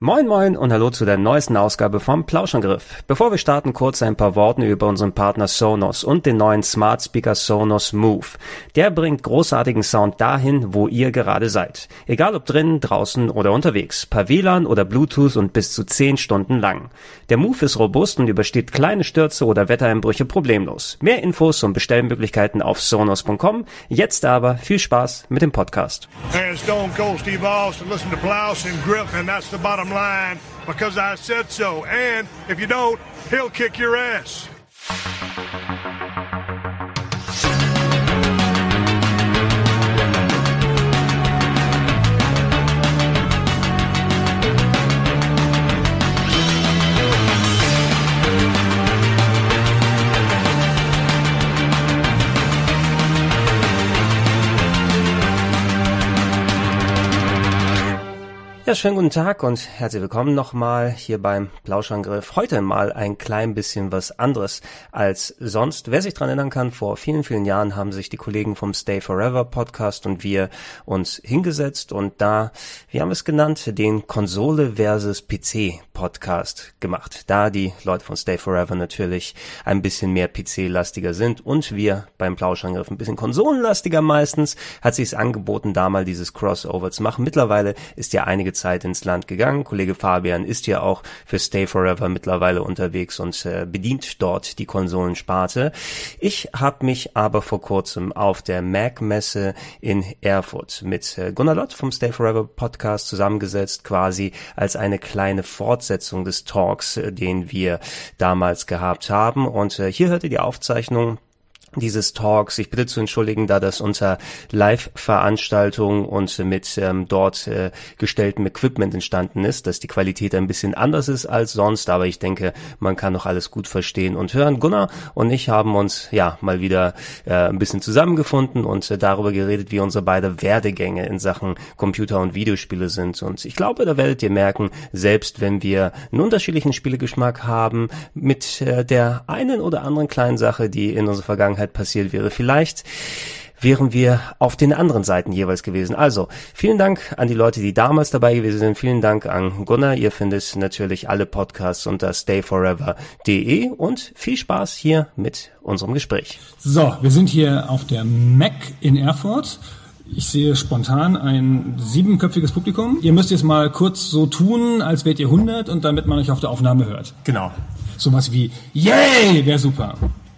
Moin moin und hallo zu der neuesten Ausgabe vom Plauschangriff. Bevor wir starten, kurz ein paar Worte über unseren Partner Sonos und den neuen Smart Speaker Sonos Move. Der bringt großartigen Sound dahin, wo ihr gerade seid. Egal ob drinnen, draußen oder unterwegs, per WLAN oder Bluetooth und bis zu 10 Stunden lang. Der Move ist robust und übersteht kleine Stürze oder Wettereinbrüche problemlos. Mehr Infos und Bestellmöglichkeiten auf sonos.com. Jetzt aber viel Spaß mit dem Podcast. And Stone Cold Steve Austin, listen to Plauschangriff, and that's the bottom line, because I said so. And if you don't, he'll kick your ass. Ja, schönen guten Tag und herzlich willkommen nochmal hier beim Plauschangriff. Heute mal ein klein bisschen was anderes als sonst. Wer sich dran erinnern kann, vor vielen, vielen Jahren haben sich die Kollegen vom Stay Forever Podcast und wir uns hingesetzt und da, wie haben wir es genannt, den Konsole versus PC Podcast gemacht. Da die Leute von Stay Forever natürlich ein bisschen mehr PC-lastiger sind und wir beim Plauschangriff ein bisschen konsolenlastiger meistens, hat sich's angeboten, da mal dieses Crossover zu machen. Mittlerweile ist ja einige Zeit ins Land gegangen. Kollege Fabian ist ja auch für Stay Forever mittlerweile unterwegs und bedient dort die Konsolensparte. Ich habe mich aber vor kurzem auf der Mac-Messe in Erfurt mit Gunnar Lott vom Stay Forever Podcast zusammengesetzt, quasi als eine kleine Fortsetzung des Talks, den wir damals gehabt haben. Und hier hört ihr die Aufzeichnung dieses Talks. Ich bitte zu entschuldigen, da das unter Live-Veranstaltung und mit dort gestelltem Equipment entstanden ist, dass die Qualität ein bisschen anders ist als sonst, aber ich denke, man kann noch alles gut verstehen und hören. Gunnar und ich haben uns ja mal wieder ein bisschen zusammengefunden und darüber geredet, wie unsere beide Werdegänge in Sachen Computer- und Videospiele sind. Und ich glaube, da werdet ihr merken, selbst wenn wir einen unterschiedlichen Spielegeschmack haben, mit der einen oder anderen kleinen Sache, die in unserer Vergangenheit passiert wäre. Vielleicht wären wir auf den anderen Seiten jeweils gewesen. Also, vielen Dank an die Leute, die damals dabei gewesen sind. Vielen Dank an Gunnar. Ihr findet natürlich alle Podcasts unter stayforever.de und viel Spaß hier mit unserem Gespräch. So, wir sind hier auf der Mac in Erfurt. Ich sehe spontan ein 7-köpfiges Publikum. Ihr müsst jetzt mal kurz so tun, als wärt ihr 100 und damit man euch auf der Aufnahme hört. Genau. Sowas wie Yay, wäre super.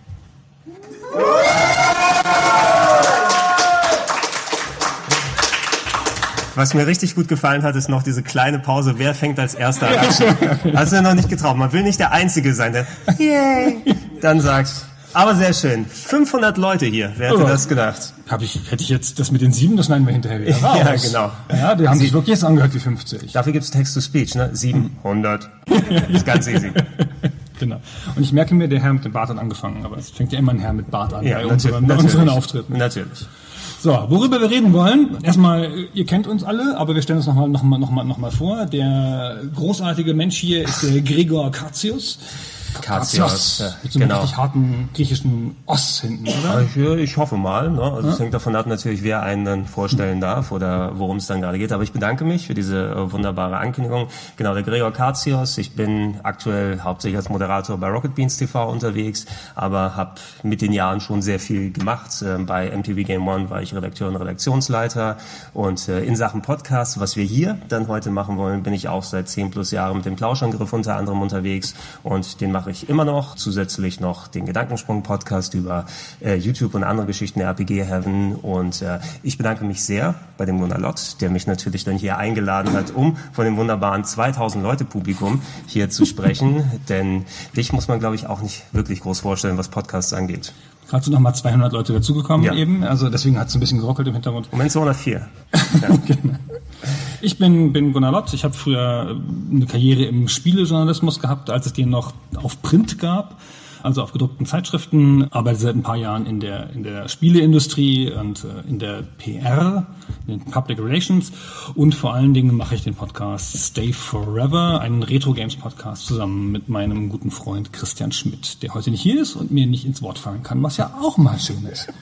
Was mir richtig gut gefallen hat, ist noch diese kleine Pause. Wer fängt als Erster an? Hast du noch nicht getraut. Man will nicht der Einzige sein, der Yay dann sagt. Aber sehr schön. 500 Leute hier. Wer hätte das gedacht? Hätte ich jetzt das mit den 7, das schneiden wir hinterher wieder raus. Ja, genau. Ja, die haben sich wirklich jetzt angehört wie 50. Dafür gibt es Text-to-Speech, ne? 700. Ist ganz easy. Genau. Und ich merke mir, der Herr mit dem Bart hat angefangen, aber es fängt ja immer ein Herr mit Bart an bei natürlich. unseren Auftritten. Natürlich. So, worüber wir reden wollen, erstmal, ihr kennt uns alle, aber wir stellen uns noch mal vor. Der großartige Mensch hier ist der Gregor Katsios. Katsios, mit so einem richtig harten griechischen Oss hinten, oder? Ich hoffe mal. Ne? Also es hängt davon ab natürlich, wer einen dann vorstellen darf oder worum es dann gerade geht. Aber ich bedanke mich für diese wunderbare Ankündigung. Genau, der Gregor Katsios. Ich bin aktuell hauptsächlich als Moderator bei Rocket Beans TV unterwegs, aber habe mit den Jahren schon sehr viel gemacht. Bei MTV Game One war ich Redakteur und Redaktionsleiter. Und in Sachen Podcast, was wir hier dann heute machen wollen, bin ich auch seit 10+ Jahren mit dem Plauschangriff unter anderem unterwegs. Und den mache ich immer noch, zusätzlich noch den Gedankensprung-Podcast über YouTube und andere Geschichten der RPG Heaven und ich bedanke mich sehr bei dem Gunnar Lott, der mich natürlich dann hier eingeladen hat, um von dem wunderbaren 2000 Leute Publikum hier zu sprechen, denn dich muss man, glaube ich, auch nicht wirklich groß vorstellen, was Podcasts angeht. Gerade sind noch mal 200 Leute dazugekommen eben, also deswegen hat es ein bisschen gerockelt im Hintergrund. Moment 204. Ja. Genau. Ich bin Gunnar Lott. Ich habe früher eine Karriere im Spielejournalismus gehabt, als es den noch auf Print gab, also auf gedruckten Zeitschriften. Arbeite seit ein paar Jahren in der Spieleindustrie und in der PR, in den Public Relations. Und vor allen Dingen mache ich den Podcast Stay Forever, einen Retro-Games-Podcast zusammen mit meinem guten Freund Christian Schmidt, der heute nicht hier ist und mir nicht ins Wort fallen kann, was ja auch mal schön ist.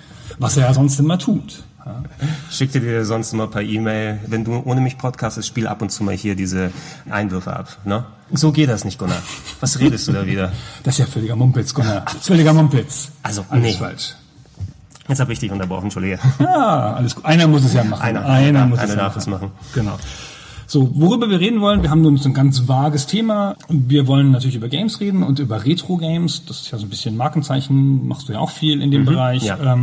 was er ja sonst immer tut. Ja. Schickte dir sonst immer per E-Mail, wenn du ohne mich podcastest, spiel ab und zu mal hier diese Einwürfe ab, ne? So geht das nicht, Gunnar. Was redest du da wieder? Das ist ja völliger Mumpitz, Gunnar. Völliger Mumpitz. Also, alles falsch. Jetzt habe ich dich unterbrochen, Entschuldige. Ja, alles gut. Einer muss es ja machen. Einer darf es machen. Genau. So, worüber wir reden wollen, wir haben nun so ein ganz vages Thema. Wir wollen natürlich über Games reden und über Retro-Games. Das ist ja so ein bisschen Markenzeichen, machst du ja auch viel in dem Bereich. Ja.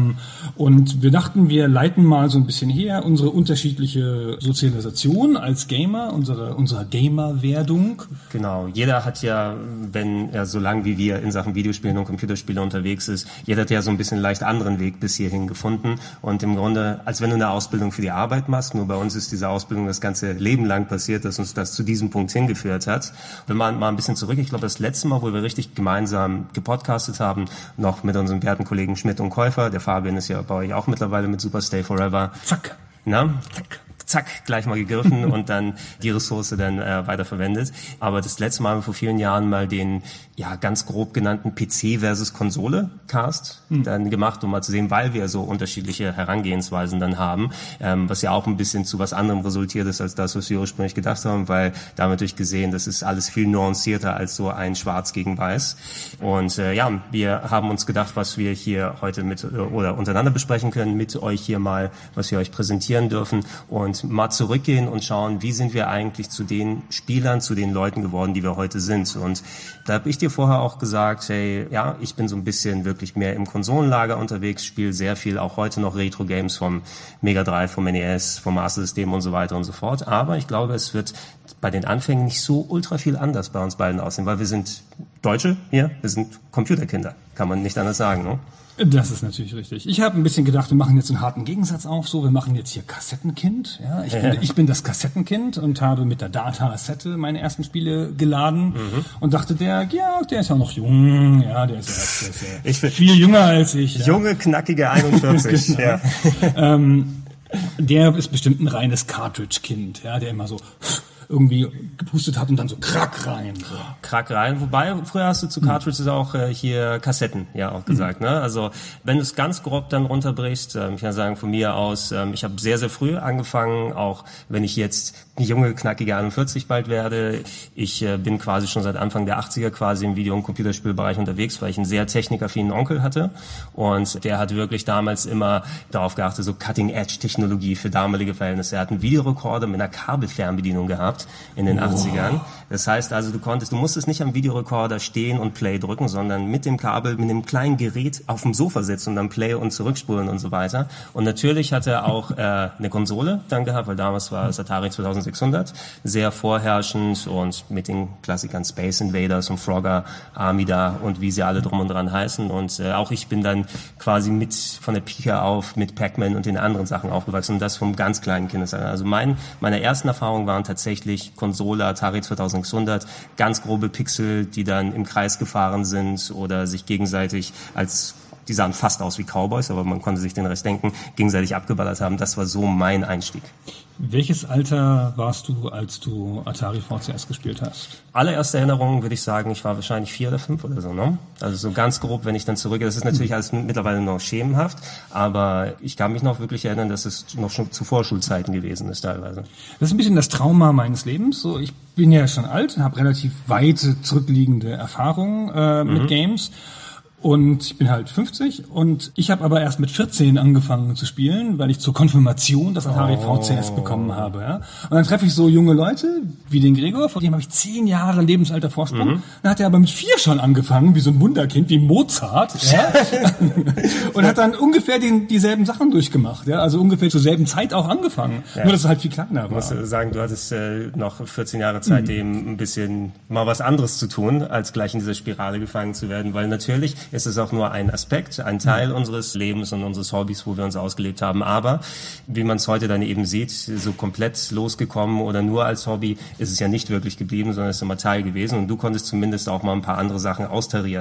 Und wir dachten, wir leiten mal so ein bisschen her unsere unterschiedliche Sozialisation als Gamer, unsere Gamer-Werdung. Genau, jeder hat ja, wenn er so lang wie wir in Sachen Videospielen und Computerspiele unterwegs ist, jeder hat ja so ein bisschen leicht anderen Weg bis hierhin gefunden. Und im Grunde, als wenn du eine Ausbildung für die Arbeit machst, nur bei uns ist diese Ausbildung das ganze Leben lang passiert, dass uns das zu diesem Punkt hingeführt hat. Wenn man mal ein bisschen zurück, ich glaube, das letzte Mal, wo wir richtig gemeinsam gepodcastet haben, noch mit unserem werten Kollegen Schmidt und Käufer, der Fabian ist ja bei euch auch mittlerweile mit Super Stay Forever. Zack. Na? Zack, gleich mal gegriffen und dann die Ressource dann weiterverwendet. Aber das letzte Mal haben wir vor vielen Jahren mal den ganz grob genannten PC versus Konsole Cast dann gemacht, um mal zu sehen, weil wir so unterschiedliche Herangehensweisen dann haben, was ja auch ein bisschen zu was anderem resultiert ist als das, was wir ursprünglich gedacht haben, weil da haben wir natürlich gesehen, das ist alles viel nuancierter als so ein Schwarz gegen Weiß. Und wir haben uns gedacht, was wir hier heute mit oder untereinander besprechen können, mit euch hier mal, was wir euch präsentieren dürfen und mal zurückgehen und schauen, wie sind wir eigentlich zu den Spielern, zu den Leuten geworden, die wir heute sind. Und da habe ich dir vorher auch gesagt, hey, ja, ich bin so ein bisschen wirklich mehr im Konsolenlager unterwegs, spiele sehr viel auch heute noch Retro-Games vom Mega Drive, vom NES, vom Master System und so weiter und so fort. Aber ich glaube, es wird bei den Anfängen nicht so ultra viel anders bei uns beiden aussehen, weil wir sind Deutsche hier, wir sind Computerkinder, kann man nicht anders sagen, ne? Das ist natürlich richtig. Ich habe ein bisschen gedacht, wir machen jetzt einen harten Gegensatz auf. So, wir machen jetzt hier Kassettenkind. Ja, ich bin das Kassettenkind und habe mit der Datassette meine ersten Spiele geladen und dachte, der ist ja noch jung. Ja, der ist viel jünger als ich. Junge, knackige 41. Genau. Ja. Der ist bestimmt ein reines Cartridge-Kind. Ja, der immer so irgendwie gepustet hat und dann so Krack rein. So. Krack rein, wobei früher hast du zu Cartridges auch hier Kassetten auch gesagt. Ne? Also wenn du es ganz grob dann runterbrichst, ich kann sagen von mir aus, ich habe sehr, sehr früh angefangen, auch wenn ich jetzt junge, knackige 41 bald werde. Ich bin quasi schon seit Anfang der 80er quasi im Video- und Computerspielbereich unterwegs, weil ich einen sehr technikaffinen Onkel hatte und der hat wirklich damals immer darauf geachtet, so Cutting-Edge-Technologie für damalige Verhältnisse. Er hat einen Videorekorder mit einer Kabelfernbedienung gehabt in den 80ern. Das heißt also, du musstest nicht am Videorekorder stehen und Play drücken, sondern mit dem Kabel, mit einem kleinen Gerät auf dem Sofa sitzen und dann Play und zurückspulen und so weiter. Und natürlich hat er auch eine Konsole dann gehabt, weil damals war es Atari 2600, sehr vorherrschend und mit den Klassikern Space Invaders und Frogger, Amida und wie sie alle drum und dran heißen. Und auch ich bin dann quasi mit von der Pika auf mit Pac-Man und den anderen Sachen aufgewachsen und das vom ganz kleinen Kindesalter. Also meine ersten Erfahrungen waren tatsächlich Konsole, Atari 2600, ganz grobe Pixel, die dann im Kreis gefahren sind oder sich gegenseitig die sahen fast aus wie Cowboys, aber man konnte sich den Rest denken, gegenseitig abgeballert haben. Das war so mein Einstieg. Welches Alter warst du, als du Atari VCS gespielt hast? Allererste Erinnerung würde ich sagen, ich war wahrscheinlich 4 oder 5 oder so, ne? Also so ganz grob, wenn ich dann zurückgehe. Das ist natürlich alles mittlerweile noch schemenhaft, aber ich kann mich noch wirklich erinnern, dass es noch schon zu Vorschulzeiten gewesen ist teilweise. Das ist ein bisschen das Trauma meines Lebens. So, ich bin ja schon alt und habe relativ weite zurückliegende Erfahrungen mit Games. Und ich bin halt 50 und ich habe aber erst mit 14 angefangen zu spielen, weil ich zur Konfirmation das Atari VCS bekommen habe. Ja? Und dann treffe ich so junge Leute wie den Gregor, vor dem habe ich 10 Jahre Lebensalter Vorsprung. Dann hat er aber mit 4 schon angefangen, wie so ein Wunderkind, wie Mozart. Ja? Und hat dann ungefähr dieselben Sachen durchgemacht. Ja? Also ungefähr zur selben Zeit auch angefangen. Ja. Nur, dass es halt viel kleiner war. Ich muss sagen, du hattest noch 14 Jahre Zeit, dem ein bisschen mal was anderes zu tun, als gleich in dieser Spirale gefangen zu werden, weil natürlich ist es auch nur ein Aspekt, ein Teil unseres Lebens und unseres Hobbys, wo wir uns ausgelebt haben. Aber wie man es heute dann eben sieht, so komplett losgekommen oder nur als Hobby ist es ja nicht wirklich geblieben, sondern es ist immer Teil gewesen. Und du konntest zumindest auch mal ein paar andere Sachen austarieren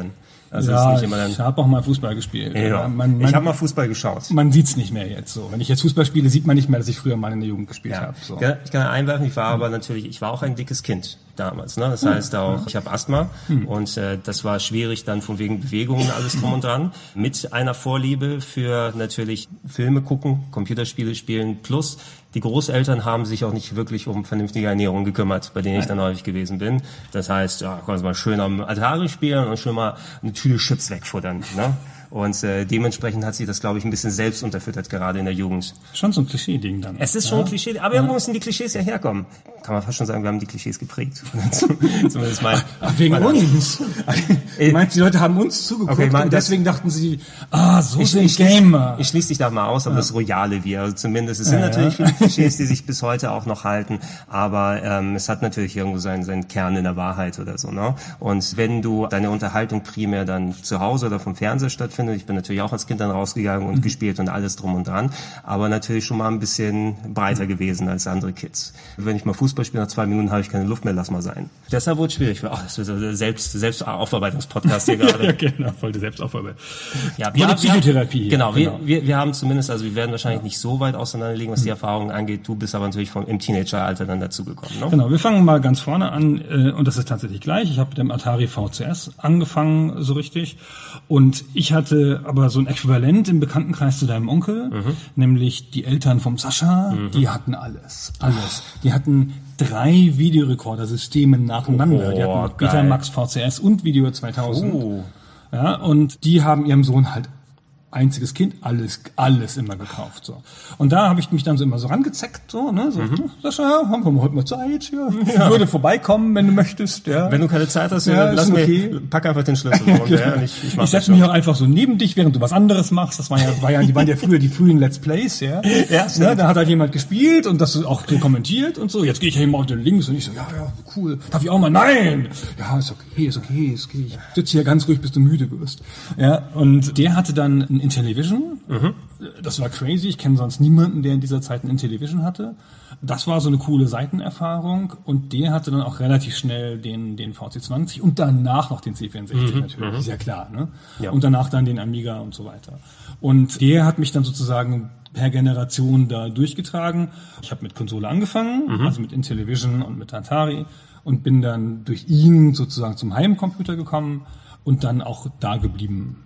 Also ja, ist nicht immer dann, ich habe auch mal Fußball gespielt. ja. Ich habe mal Fußball geschaut. Man sieht's nicht mehr jetzt so. Wenn ich jetzt Fußball spiele, sieht man nicht mehr, dass ich früher mal in der Jugend gespielt habe. So. Ja, ich kann einwerfen, ich war auch ein dickes Kind damals. Ne? Das heißt auch, ich habe Asthma und das war schwierig dann von wegen Bewegungen, alles drum und dran. Mit einer Vorliebe für natürlich Filme gucken, Computerspiele spielen, plus die Großeltern haben sich auch nicht wirklich um vernünftige Ernährung gekümmert, bei denen ich dann häufig gewesen bin. Das heißt, ja, kannst mal schön am Atari spielen und schon mal eine Tüte Chips wegfuttern. Ne? Und dementsprechend hat sich das, glaube ich, ein bisschen selbst unterfüttert, gerade in der Jugend. Schon so ein Klischee-Ding dann. Es ist schon ein Klischee, aber irgendwo müssen die Klischees ja herkommen. Kann man fast schon sagen, wir haben die Klischees geprägt. Zumindest mal. Wegen uns? Meinst du, die Leute haben uns zugeguckt und deswegen dachten sie, so sind Gamer. Ich schließe dich da mal aus, aber das royale Wir, also zumindest. Es sind natürlich viele Klischees, die sich bis heute auch noch halten, aber es hat natürlich irgendwo seinen Kern in der Wahrheit oder so. Ne? Und wenn du deine Unterhaltung primär dann zu Hause oder vom Fernseher stattfindet, ich bin natürlich auch als Kind dann rausgegangen und gespielt und alles drum und dran, aber natürlich schon mal ein bisschen breiter gewesen als andere Kids. Wenn ich mal Fußball spiele, nach 2 Minuten habe ich keine Luft mehr, lass mal sein. Deshalb wurde es schwierig. Das wird ein Selbstaufarbeitungspodcast hier gerade. Ja, genau, voll die Selbstaufarbeitung. Ja, Psychotherapie. Genau, wir haben zumindest, also wir werden wahrscheinlich nicht so weit auseinanderlegen, was die Erfahrungen angeht. Du bist aber natürlich im Teenageralter dann dazugekommen. Ne? Genau, wir fangen mal ganz vorne an und das ist tatsächlich gleich. Ich habe mit dem Atari VCS angefangen, so richtig. Und ich hatte aber so ein Äquivalent im Bekanntenkreis zu deinem Onkel, nämlich die Eltern vom Sascha, die hatten alles. Die hatten 3 Videorekordersysteme nacheinander. Die hatten Betamax, VCS und Video 2000. Ja, und die haben ihrem Sohn halt einziges Kind, alles immer gekauft, so. Und da habe ich mich dann so immer so rangezeckt, so, ne, so, Sascha, haben wir heute mal Zeit, ja. Ich würde vorbeikommen, wenn du möchtest, ja. Wenn du keine Zeit hast, lass mir, pack einfach den Schlüssel. Ich setze mich auch einfach so neben dich, während du was anderes machst. Das die waren ja früher die frühen Let's Plays, ja. Ja, da hat halt jemand gespielt und das auch kommentiert und so. Jetzt gehe ich ja immer auf den Links und ich so, ja, cool. Darf ich auch mal? Nein! Ja, ist okay. Ich sitze hier ganz ruhig, bis du müde wirst. Ja, und der hatte dann ein Intellivision. Das war crazy. Ich kenne sonst niemanden, der in dieser Zeit ein Intellivision hatte. Das war so eine coole Seitenerfahrung und der hatte dann auch relativ schnell den VC20 und danach noch den C64 natürlich. Ist ja klar, ne? Ja. Und danach dann den Amiga und so weiter. Und der hat mich dann sozusagen per Generation da durchgetragen. Ich habe mit Konsole angefangen, also mit Intellivision und mit Atari und bin dann durch ihn sozusagen zum Heimcomputer gekommen und dann auch da geblieben.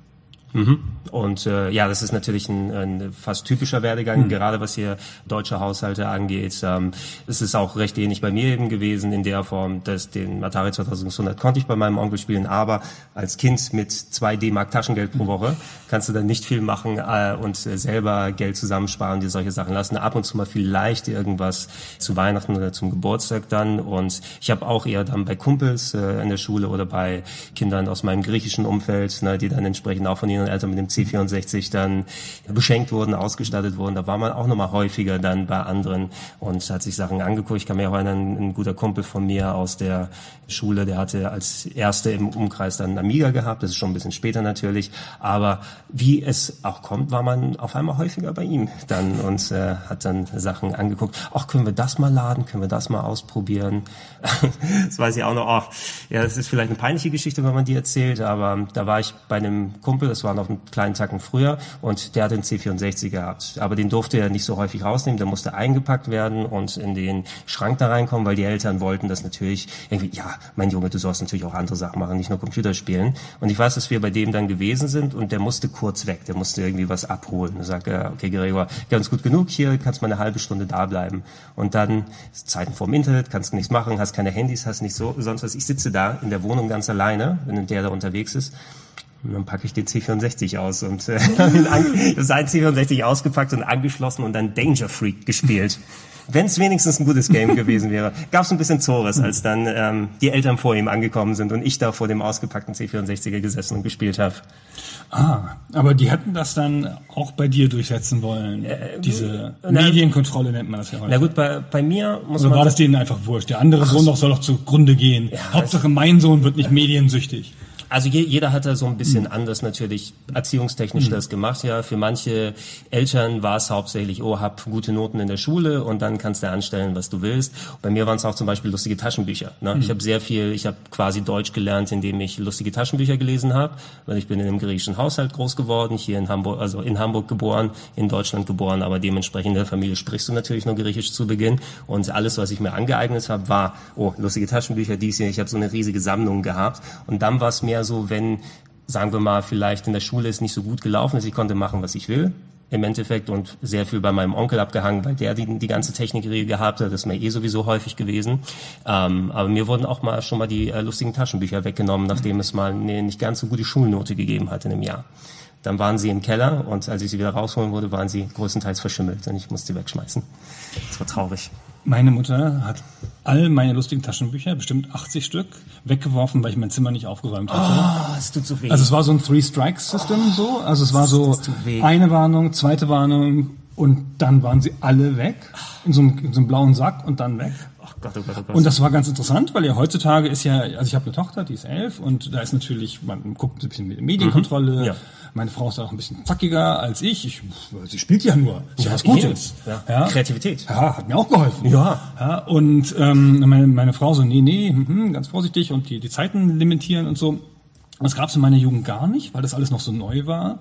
Und das ist natürlich ein fast typischer Werdegang, gerade was hier deutsche Haushalte angeht. Es ist auch recht ähnlich bei mir eben gewesen in der Form, dass den Atari 2600 konnte ich bei meinem Onkel spielen, aber als Kind mit 2 D-Mark Taschengeld pro Woche kannst du dann nicht viel machen und selber Geld zusammensparen, dir solche Sachen lassen. Ab und zu mal vielleicht irgendwas zu Weihnachten oder zum Geburtstag dann. Und ich habe auch eher dann bei Kumpels in der Schule oder bei Kindern aus meinem griechischen Umfeld, die dann entsprechend auch von ihren Eltern mit dem C64 dann beschenkt wurden, ausgestattet wurden. Da war man auch nochmal häufiger dann bei anderen und hat sich Sachen angeguckt. Ich kann mir auch erinnern, ein guter Kumpel von mir aus der Schule, der hatte als Erste im Umkreis dann einen Amiga gehabt. Das ist schon ein bisschen später natürlich. Aber wie es auch kommt, war man auf einmal häufiger bei ihm dann und hat dann Sachen angeguckt. Ach, können wir das mal laden? Können wir das mal ausprobieren? Das weiß ich auch noch. Das ist vielleicht eine peinliche Geschichte, wenn man die erzählt, aber da war ich bei einem Kumpel, das war noch einen kleinen Tacken früher und der hat den C64 gehabt. Aber den durfte er nicht so häufig rausnehmen, der musste eingepackt werden und in den Schrank da reinkommen, weil die Eltern wollten das natürlich irgendwie, ja, mein Junge, du sollst natürlich auch andere Sachen machen, nicht nur Computer spielen. Und ich weiß, dass wir bei dem dann gewesen sind und der musste kurz weg, der musste irgendwie was abholen. Und sagte, okay, Gregor, ganz gut genug, hier kannst mal eine halbe Stunde da bleiben. Und dann Zeiten vorm Internet, kannst nichts machen, hast keine Handys, hast nicht so, sonst was. Ich sitze da in der Wohnung ganz alleine, wenn der da unterwegs ist. Und dann packe ich den C64 aus und das C64 ausgepackt und angeschlossen und dann Danger Freak gespielt. Wenn es wenigstens ein gutes Game gewesen wäre. Gab es ein bisschen Zores, als dann die Eltern vor ihm angekommen sind und ich da vor dem ausgepackten C64er gesessen und gespielt habe. Aber die hätten das dann auch bei dir durchsetzen wollen. Diese Medienkontrolle nennt man das ja heute. Na gut, bei mir muss man... Oder war das denen einfach wurscht? Der andere Sohn soll doch zugrunde gehen. Ja, Hauptsache mein Sohn wird nicht mediensüchtig. Also jeder hat da so ein bisschen anders natürlich erziehungstechnisch das gemacht. Ja, für manche Eltern war es hauptsächlich, hab gute Noten in der Schule und dann kannst du anstellen, was du willst. Bei mir waren es auch zum Beispiel lustige Taschenbücher. Ne? Ich habe quasi Deutsch gelernt, indem ich lustige Taschenbücher gelesen habe, weil ich bin in einem griechischen Haushalt groß geworden, hier in Hamburg, also in Hamburg geboren, in Deutschland geboren, aber dementsprechend in der Familie sprichst du natürlich nur Griechisch zu Beginn. Und alles, was ich mir angeeignet habe, war, lustige Taschenbücher, dies hier. Ich habe so eine riesige Sammlung gehabt. Und dann war es mehr so, wenn, sagen wir mal, vielleicht in der Schule es nicht so gut gelaufen ist, ich konnte machen, was ich will, im Endeffekt, und sehr viel bei meinem Onkel abgehangen, weil der die ganze Technikregel gehabt hat, das ist mir sowieso häufig gewesen. Aber mir wurden auch schon mal die lustigen Taschenbücher weggenommen, nachdem es mal eine nicht ganz so gute Schulnote gegeben hat in einem Jahr. Dann waren sie im Keller und als ich sie wieder rausholen wollte, waren sie größtenteils verschimmelt und ich musste sie wegschmeißen. Das war traurig. Meine Mutter hat all meine lustigen Taschenbücher, bestimmt 80 Stück, weggeworfen, weil ich mein Zimmer nicht aufgeräumt hatte. Es tut so weh. Also es war so ein Three-Strikes-System so. Also es war so eine Warnung, zweite Warnung und dann waren sie alle weg. In so einem blauen Sack und dann weg. Ach Gott, oh Gott, oh Gott. Und das war ganz interessant, weil ja heutzutage ist ja, also ich habe eine Tochter, die ist 11 und da ist natürlich, man guckt ein bisschen mit Medienkontrolle. Ja. Meine Frau ist auch ein bisschen zackiger als ich. Sie spielt ja nur. Ist ja was Gutes. Ja. Kreativität. Ja, hat mir auch geholfen. Ja. Und meine Frau so, nee, ganz vorsichtig und die Zeiten limitieren und so. Das gab's in meiner Jugend gar nicht, weil das alles noch so neu war.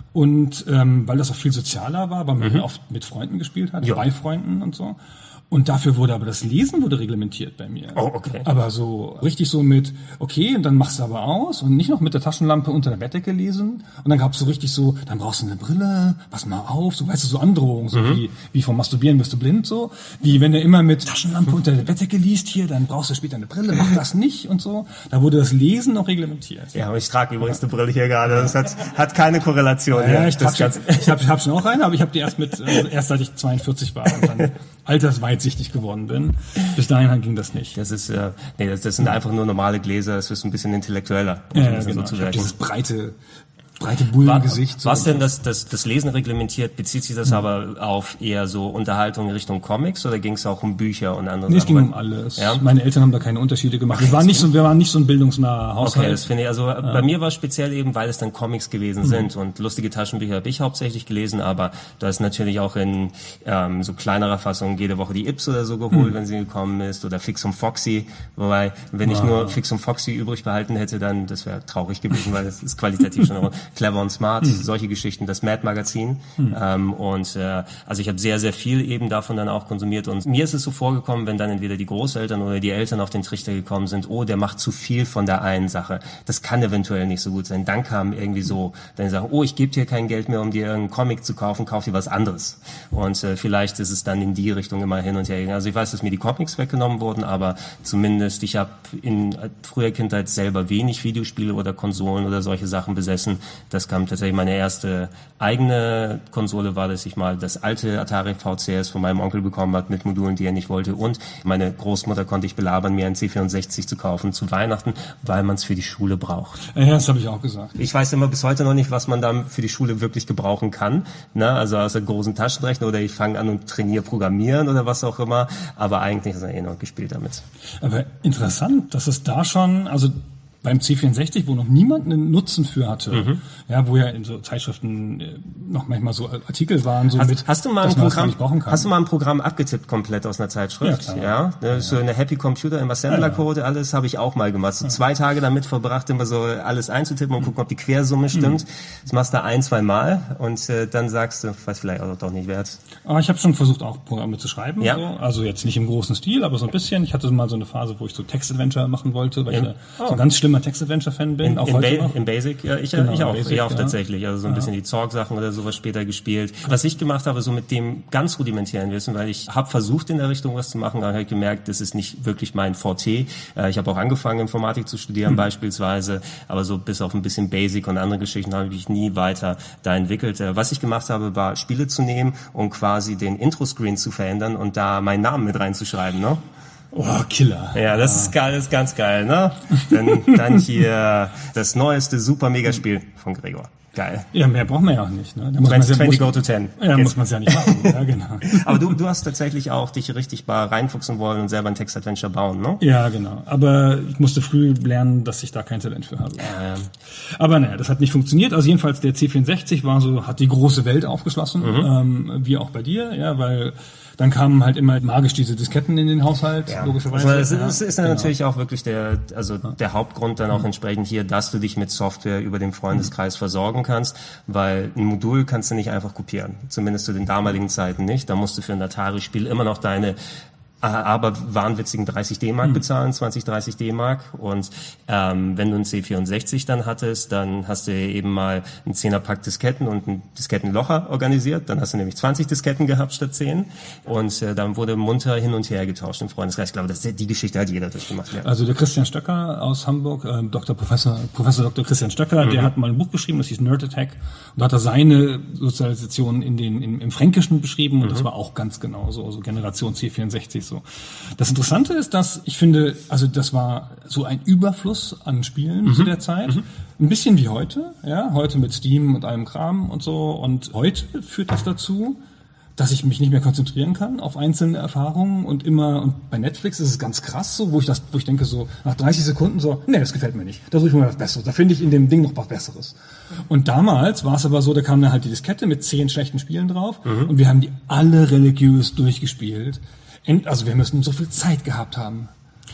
Und weil das auch viel sozialer war, weil man oft mit Freunden gespielt hat, bei Freunden und so. Und dafür wurde aber das Lesen reglementiert bei mir. Oh, okay. Aber so richtig so mit, okay, und dann machst du aber aus und nicht noch mit der Taschenlampe unter der Bettdecke lesen. Und dann gab's so richtig so, dann brauchst du eine Brille, pass mal auf, so weißt du, so Androhungen, so wie vom Masturbieren wirst du blind, so. Wie wenn du immer mit Taschenlampe unter der Bettdecke liest hier, dann brauchst du später eine Brille, mach das nicht und so. Da wurde das Lesen noch reglementiert. Ja, aber ich trage übrigens eine Brille hier gerade. Das hat keine Korrelation. Ja, ich hab schon auch eine, aber ich habe die erst seit ich 42 war und dann altersweitsichtig geworden bin. Bis dahin ging das nicht. Das ist, das sind einfach nur normale Gläser, das ist ein bisschen intellektueller. Genau. So ich hab dieses breite Bullengesicht. Was denn das Lesen reglementiert, bezieht sich das aber auf eher so Unterhaltung in Richtung Comics oder ging es auch um Bücher und andere Sachen? Es ging um alles. Ja? Meine Eltern haben da keine Unterschiede gemacht. Wir waren nicht so ein bildungsnaher Haushalt. Okay, das finde ich, bei mir war es speziell eben, weil es dann Comics gewesen sind und lustige Taschenbücher habe ich hauptsächlich gelesen, aber da ist natürlich auch in so kleinerer Fassung jede Woche die Ips oder so geholt, wenn sie gekommen ist, oder Fix und Foxy, wobei, wenn ich nur Fix und Foxy übrig behalten hätte, dann, das wäre traurig gewesen, weil das ist qualitativ schon Clever und Smart, solche Geschichten, das Mad-Magazin. Also ich habe sehr, sehr viel eben davon dann auch konsumiert. Und mir ist es so vorgekommen, wenn dann entweder die Großeltern oder die Eltern auf den Trichter gekommen sind, der macht zu viel von der einen Sache. Das kann eventuell nicht so gut sein. Dann kam irgendwie so, dann sagen, ich gebe dir kein Geld mehr, um dir irgendeinen Comic zu kaufen, kauf dir was anderes. Und vielleicht ist es dann in die Richtung immer hin und her gegangen. Also ich weiß, dass mir die Comics weggenommen wurden, aber zumindest ich habe in früher Kindheit selber wenig Videospiele oder Konsolen oder solche Sachen besessen. Das kam tatsächlich, meine erste eigene Konsole war, dass ich mal das alte Atari VCS von meinem Onkel bekommen hat mit Modulen, die er nicht wollte, und meine Großmutter konnte ich belabern, mir einen C64 zu kaufen zu Weihnachten, weil man es für die Schule braucht. Ja, das habe ich auch gesagt. Ich weiß immer bis heute noch nicht, was man da für die Schule wirklich gebrauchen kann, ne? Also außer großen Taschenrechner oder ich fange an und trainiere Programmieren oder was auch immer, aber eigentlich ist er noch gespielt damit. Aber interessant, dass es da schon, also beim C64, wo noch niemand einen Nutzen für hatte, ja, wo ja in so Zeitschriften noch manchmal so Artikel waren, so hast du mal ein Programm abgetippt komplett aus einer Zeitschrift? Ja, so eine Happy Computer im Assembler-Code, alles habe ich auch mal gemacht. So 2 Tage damit verbracht, immer so alles einzutippen und gucken, ob die Quersumme stimmt. Das machst du 1-2 Mal und dann sagst du, weiß vielleicht auch doch nicht wert. Aber ich habe schon versucht, auch Programme zu schreiben. Ja. So. Also jetzt nicht im großen Stil, aber so ein bisschen. Ich hatte mal so eine Phase, wo ich so Text-Adventure machen wollte, weil ich so ganz schlimmer Text-Adventure-Fan bin. In Basic, ja, ich auch. Basic, ich auch tatsächlich. Also so ein bisschen die Zorg-Sachen oder sowas später gespielt. Was ich gemacht habe, so mit dem ganz rudimentären Wissen, weil ich habe versucht, in der Richtung was zu machen, aber habe gemerkt, das ist nicht wirklich mein Forte. Ich habe auch angefangen, Informatik zu studieren beispielsweise, aber so bis auf ein bisschen Basic und andere Geschichten habe ich nie weiter da entwickelt. Was ich gemacht habe, war Spiele zu nehmen und quasi den Intro-Screen zu verändern und da meinen Namen mit reinzuschreiben, ne? Killer. Ja, das ist geil, das ist ganz geil, ne? Dann hier das neueste Super-Mega-Spiel von Gregor. Geil. Ja, mehr braucht man ja auch nicht. Ne? 20 go to 10. Ja, muss man es ja nicht machen. Ja, genau. Aber du hast tatsächlich auch dich richtig reinfuchsen wollen und selber ein Text-Adventure bauen, ne? Ja, genau. Aber ich musste früh lernen, dass ich da kein Talent für habe. Aber naja, das hat nicht funktioniert. Also jedenfalls der C64 hat die große Welt aufgeschlossen, wie auch bei dir, ja, weil dann kamen halt immer magisch diese Disketten in den Haushalt, logischerweise. Also das ist dann natürlich auch wirklich der Hauptgrund dann auch entsprechend hier, dass du dich mit Software über den Freundeskreis versorgen kannst, weil ein Modul kannst du nicht einfach kopieren. Zumindest zu den damaligen Zeiten nicht. Da musst du für ein Atari-Spiel immer noch deine aber wahnwitzigen 30 D-Mark bezahlen, 20, 30 D-Mark. Und wenn du ein C64 dann hattest, dann hast du eben mal einen 10er-Pack Disketten und einen Diskettenlocher organisiert. Dann hast du nämlich 20 Disketten gehabt statt 10. Und dann wurde munter hin und her getauscht im Freundeskreis. Ich glaube, die Geschichte hat jeder durchgemacht. Ja. Also der Christian Stöcker aus Hamburg, Professor Dr. Christian Stöcker, der hat mal ein Buch geschrieben, das hieß Nerd Attack. Und da hat er seine Sozialisation im Fränkischen beschrieben. Und das war auch ganz genau so, also Generation C64. So. Das Interessante ist, dass ich finde, also das war so ein Überfluss an Spielen zu der Zeit. Ein bisschen wie heute, ja, heute mit Steam und allem Kram und so. Und heute führt das dazu, dass ich mich nicht mehr konzentrieren kann auf einzelne Erfahrungen und bei Netflix ist es ganz krass so, wo ich denke so, nach 30 Sekunden so, nee, das gefällt mir nicht. Da suche ich mal was Besseres. Da finde ich in dem Ding noch was Besseres. Und damals war es aber so, da kam dann halt die Diskette mit 10 schlechten Spielen drauf und wir haben die alle religiös durchgespielt. Also wir müssen so viel Zeit gehabt haben.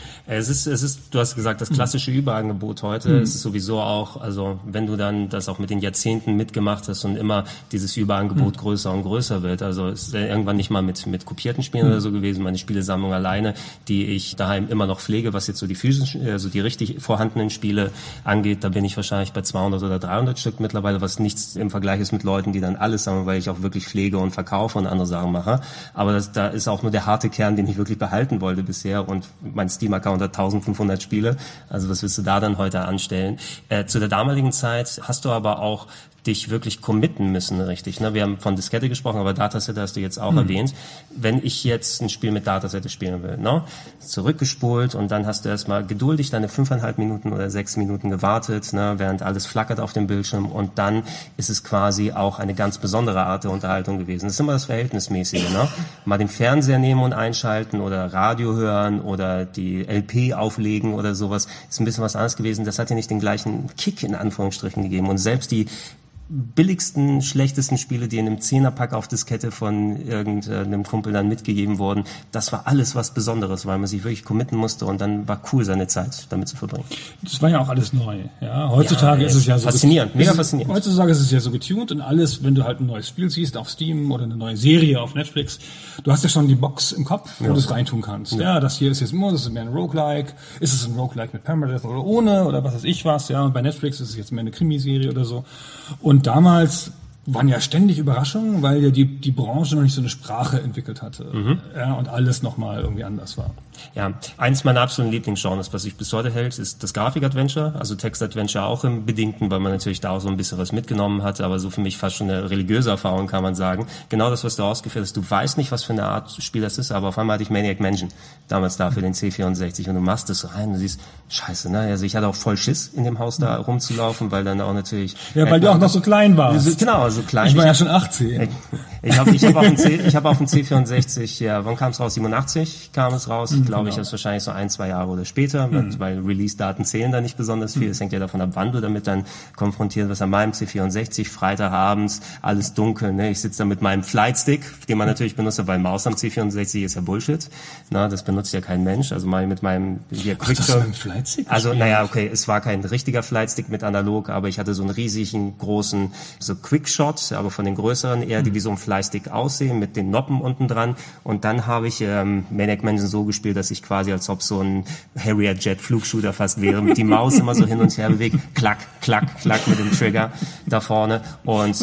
Es ist, du hast gesagt, das klassische Überangebot heute. Es ist sowieso auch, also wenn du dann das auch mit den Jahrzehnten mitgemacht hast und immer dieses Überangebot größer und größer wird. Also es ist irgendwann nicht mal mit kopierten Spielen oder so gewesen. Meine Spielesammlung alleine, die ich daheim immer noch pflege, was jetzt so die physischen, also die richtig vorhandenen Spiele angeht, da bin ich wahrscheinlich bei 200 oder 300 Stück mittlerweile, was nichts im Vergleich ist mit Leuten, die dann alles sammeln, weil ich auch wirklich pflege und verkaufe und andere Sachen mache. Aber da ist auch nur der harte Kern, den ich wirklich behalten wollte bisher und mein Steam-Account hat 1500 Spiele. Also was willst du da dann heute anstellen? Zu der damaligen Zeit hast du aber auch dich wirklich committen müssen, richtig. Ne? Wir haben von Diskette gesprochen, aber Datasette hast du jetzt auch erwähnt. Wenn ich jetzt ein Spiel mit Datasette spielen will, ne? Zurückgespult und dann hast du erstmal geduldig deine 5,5 Minuten oder 6 Minuten gewartet, ne? Während alles flackert auf dem Bildschirm und dann ist es quasi auch eine ganz besondere Art der Unterhaltung gewesen. Das ist immer das Verhältnismäßige. Ne? Mal den Fernseher nehmen und einschalten oder Radio hören oder die LP auflegen oder sowas. Ist ein bisschen was anderes gewesen. Das hat ja nicht den gleichen Kick in Anführungsstrichen gegeben und selbst die billigsten, schlechtesten Spiele, die in einem 10er-Pack auf Diskette von irgendeinem Kumpel dann mitgegeben wurden, das war alles was Besonderes, weil man sich wirklich committen musste und dann war cool, seine Zeit damit zu verbringen. Das war ja auch alles neu. Ja, heutzutage ist es ja so faszinierend, mega faszinierend. Heutzutage ist es ja so getuned und alles, wenn du halt ein neues Spiel siehst auf Steam oder eine neue Serie auf Netflix, du hast ja schon die Box im Kopf, wo du es reintun kannst. Ja, das hier ist jetzt das ist mehr ein Roguelike, ist es ein Roguelike mit Permadeath oder ohne oder was weiß ich was, ja, und bei Netflix ist es jetzt mehr eine Krimiserie oder so. Und damals waren ja ständig Überraschungen, weil ja die Branche noch nicht so eine Sprache entwickelt hatte. Ja, und alles nochmal irgendwie anders war. Ja, eins meiner absoluten Lieblingsgenres, was sich bis heute hält, ist das Grafik-Adventure, also Text-Adventure auch im Bedingten, weil man natürlich da auch so ein bisschen was mitgenommen hat, aber so für mich fast schon eine religiöse Erfahrung, kann man sagen. Genau das, was du ausgeführt hast, du weißt nicht, was für eine Art Spiel das ist, aber auf einmal hatte ich Maniac Mansion damals da für den C64 und du machst das rein und du siehst, scheiße, ne? Also ich hatte auch voll Schiss, in dem Haus da rumzulaufen, weil dann auch natürlich... Ja, weil du auch noch so klein warst. Genau, so klein. Ich war ja schon 18. Ich hab auf dem C64, ja, wann kam es raus? 87 kam es raus. Ich glaube, ich habe es wahrscheinlich so 1-2 Jahre oder später, weil Release-Daten zählen da nicht besonders viel. Es hängt ja davon ab, wann du damit dann konfrontiert wirst. An meinem C64, Freitagabends, alles dunkel, ne? Ich sitze da mit meinem Flightstick, den man natürlich benutzt, weil Maus am C64 ist ja Bullshit. Na, das benutzt ja kein Mensch. Also mal mit meinem Quickshot. Flightstick? Also, naja, okay, es war kein richtiger Flightstick mit analog, aber ich hatte so einen riesigen, großen, so Quickshot, aber von den größeren eher, die wie so ein Flystick aussehen, mit den Noppen unten dran. Und dann habe ich Maniac Mansion so gespielt, dass ich quasi, als ob so ein Harrier Jet Flugshooter fast wäre, mit die Maus immer so hin und her bewegt, klack, klack, klack mit dem Trigger da vorne. Und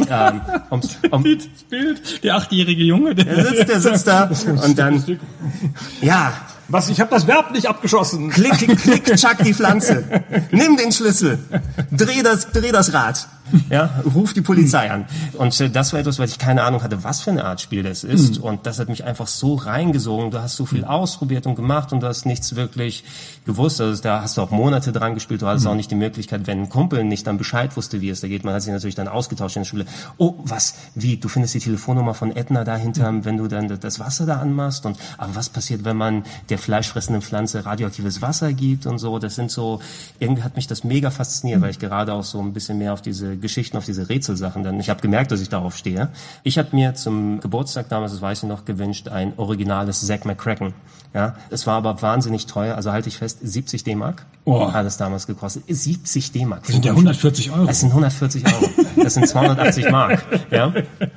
das Bild, der 8-jährige Junge, der sitzt da und dann, ja. Was, ich habe das Verb nicht abgeschossen. Klick, klick, klick, tschack die Pflanze. Nimm den Schlüssel. Dreh das Rad. Ja, ruf die Polizei an. Und das war etwas, weil ich keine Ahnung hatte, was für eine Art Spiel das ist. Und das hat mich einfach so reingesogen. Du hast so viel ausprobiert und gemacht und du hast nichts wirklich gewusst. Also da hast du auch Monate dran gespielt. Du hattest auch nicht die Möglichkeit, wenn ein Kumpel nicht dann Bescheid wusste, wie es da geht. Man hat sich natürlich dann ausgetauscht in der Schule. Oh, was? Wie? Du findest die Telefonnummer von Edna dahinter, wenn du dann das Wasser da anmachst. Und aber was passiert, wenn man der fleischfressenden Pflanze radioaktives Wasser gibt und so? Das sind so, irgendwie hat mich das mega fasziniert, weil ich gerade auch so ein bisschen mehr auf diese Geschichten, auf diese Rätselsachen dann, ich habe gemerkt, dass ich darauf stehe. Ich habe mir zum Geburtstag damals, das weiß ich noch, gewünscht, ein originales Zack McCracken. Ja, es war aber wahnsinnig teuer, also halte ich fest, 70 D-Mark hat es damals gekostet. 70 D-Mark. Das sind ja 140 Euro. Das sind 140 Euro. Das sind 280 Mark. Ja.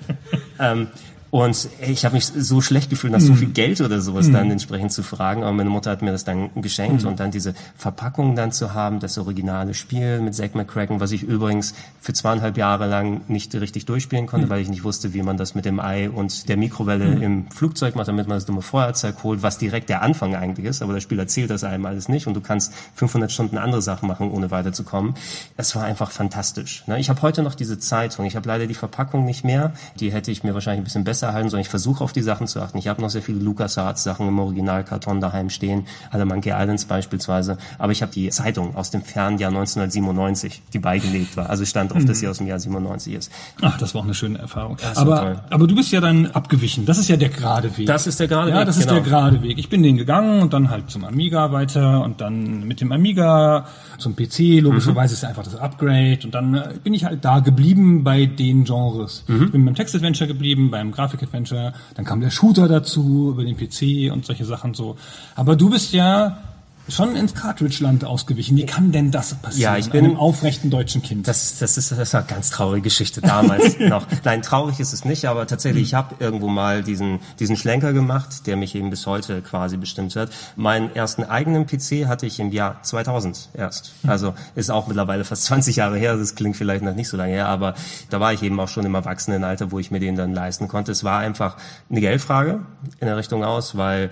Und ich habe mich so schlecht gefühlt, nach so viel Geld oder sowas dann entsprechend zu fragen. Aber meine Mutter hat mir das dann geschenkt und dann diese Verpackung dann zu haben, das originale Spiel mit Zack McCracken, was ich übrigens für 2,5 Jahre lang nicht richtig durchspielen konnte, weil ich nicht wusste, wie man das mit dem Ei und der Mikrowelle im Flugzeug macht, damit man das dumme Feuerzeug holt, was direkt der Anfang eigentlich ist. Aber das Spiel erzählt das einem alles nicht und du kannst 500 Stunden andere Sachen machen, ohne weiterzukommen. Es war einfach fantastisch. Ich habe heute noch diese Zeitung. Ich habe leider die Verpackung nicht mehr. Die hätte ich mir wahrscheinlich ein bisschen besser erhalten, sondern ich versuche auf die Sachen zu achten. Ich habe noch sehr viele LucasArts Sachen im Originalkarton daheim stehen, alle Monkey Islands beispielsweise, aber ich habe die Zeitung aus dem fernen Jahr 1997, die beigelegt war, also stand drauf, dass sie aus dem Jahr 97 ist. Ach, das war auch eine schöne Erfahrung. Aber du bist ja dann abgewichen, das ist ja der gerade Weg. Das ist der gerade Weg, ja, das ist der gerade Weg. Ich bin den gegangen und dann halt zum Amiga weiter und dann mit dem Amiga zum PC, logischerweise ist ja einfach das Upgrade und dann bin ich halt da geblieben bei den Genres. Ich bin beim Text-Adventure geblieben, beim Grafik-Adventure, dann kam der Shooter dazu über den PC und solche Sachen so. Aber du bist ja schon ins Cartridge-Land ausgewichen. Wie kann denn das passieren? Ja, ich bin einem aufrechten deutschen Kind. Das ist eine ganz traurige Geschichte damals noch. Nein, traurig ist es nicht, aber tatsächlich, ich habe irgendwo mal diesen Schlenker gemacht, der mich eben bis heute quasi bestimmt hat. Meinen ersten eigenen PC hatte ich im Jahr 2000 erst. Also ist auch mittlerweile fast 20 Jahre her. Das klingt vielleicht noch nicht so lange her, aber da war ich eben auch schon im Erwachsenenalter, wo ich mir den dann leisten konnte. Es war einfach eine Geldfrage in der Richtung aus, weil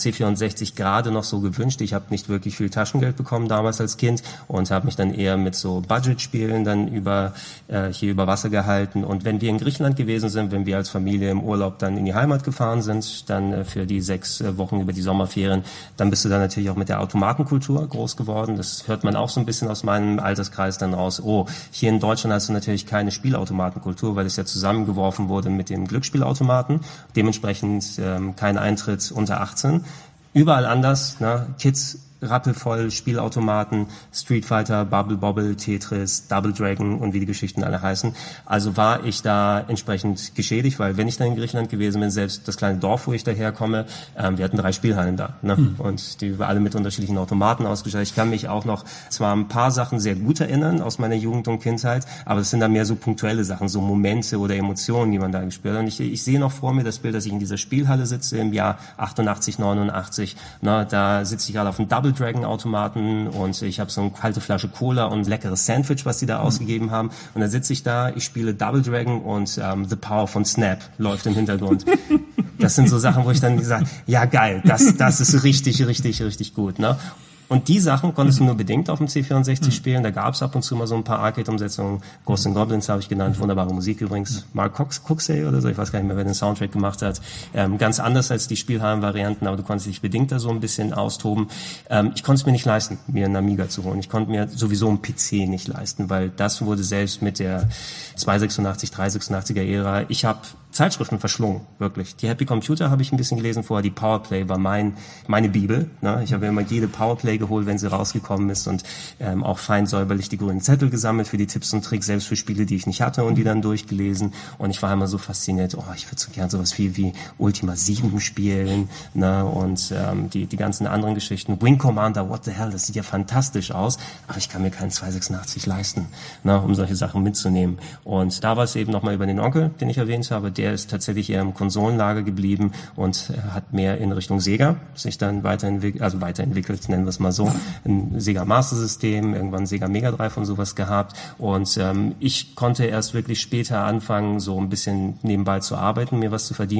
C64 gerade noch so gewünscht. Ich habe nicht wirklich viel Taschengeld bekommen damals als Kind und habe mich dann eher mit so Budgetspielen dann hier über Wasser gehalten. Und wenn wir in Griechenland gewesen sind, wenn wir als Familie im Urlaub dann in die Heimat gefahren sind, dann für die 6 Wochen über die Sommerferien, dann bist du dann natürlich auch mit der Automatenkultur groß geworden. Das hört man auch so ein bisschen aus meinem Alterskreis dann raus. Oh, hier in Deutschland hast du natürlich keine Spielautomatenkultur, weil es ja zusammengeworfen wurde mit dem Glücksspielautomaten. Dementsprechend kein Eintritt unter 18. Überall anders, Kids rappelvoll, Spielautomaten, Street Fighter, Bubble Bobble, Tetris, Double Dragon und wie die Geschichten alle heißen. Also war ich da entsprechend geschädigt, weil wenn ich dann in Griechenland gewesen bin, selbst das kleine Dorf, wo ich daherkomme, wir hatten 3 Spielhallen da, und die waren alle mit unterschiedlichen Automaten ausgestattet. Ich kann mich auch noch zwar ein paar Sachen sehr gut erinnern aus meiner Jugend und Kindheit, aber es sind dann mehr so punktuelle Sachen, so Momente oder Emotionen, die man da gespielt hat. Und ich sehe noch vor mir das Bild, dass ich in dieser Spielhalle sitze im Jahr 88, 89, da sitze ich gerade auf dem Double Dragon Automaten und ich habe so eine kalte Flasche Cola und leckeres Sandwich, was die da ausgegeben haben. Und dann sitze ich da, ich spiele Double Dragon und The Power von Snap läuft im Hintergrund. Das sind so Sachen, wo ich dann gesagt, ja geil, das ist richtig, richtig, richtig gut. Und die Sachen konntest du nur bedingt auf dem C64 spielen. Da gab es ab und zu mal so ein paar Arcade-Umsetzungen. Ghosts and Goblins habe ich genannt. Wunderbare Musik übrigens. Mark Coxey oder so. Ich weiß gar nicht mehr, wer den Soundtrack gemacht hat. Ganz anders als die Spielhallen-Varianten, aber du konntest dich bedingt da so ein bisschen austoben. Ich konnte es mir nicht leisten, mir einen Amiga zu holen. Ich konnte mir sowieso einen PC nicht leisten, weil das wurde selbst mit der 286, 386er Ära. Ich habe Zeitschriften verschlungen, wirklich. Die Happy Computer habe ich ein bisschen gelesen vorher, die Powerplay war meine Bibel. Ich habe immer jede Powerplay geholt, wenn sie rausgekommen ist und auch fein säuberlich die grünen Zettel gesammelt für die Tipps und Tricks, selbst für Spiele, die ich nicht hatte und die dann durchgelesen. Und ich war immer so fasziniert, ich würde so gern sowas wie Ultima 7 spielen, und die ganzen anderen Geschichten. Wing Commander, what the hell, das sieht ja fantastisch aus, aber ich kann mir keinen 286 leisten, um solche Sachen mitzunehmen. Und da war es eben nochmal über den Onkel, den ich erwähnt habe, der ist tatsächlich eher im Konsolenlager geblieben und hat mehr in Richtung Sega sich dann weiterentwickelt, nennen wir es mal so. Ein Sega Master System, irgendwann ein Sega Mega Drive und sowas gehabt. Und ich konnte erst wirklich später anfangen, so ein bisschen nebenbei zu arbeiten, mir was zu verdienen.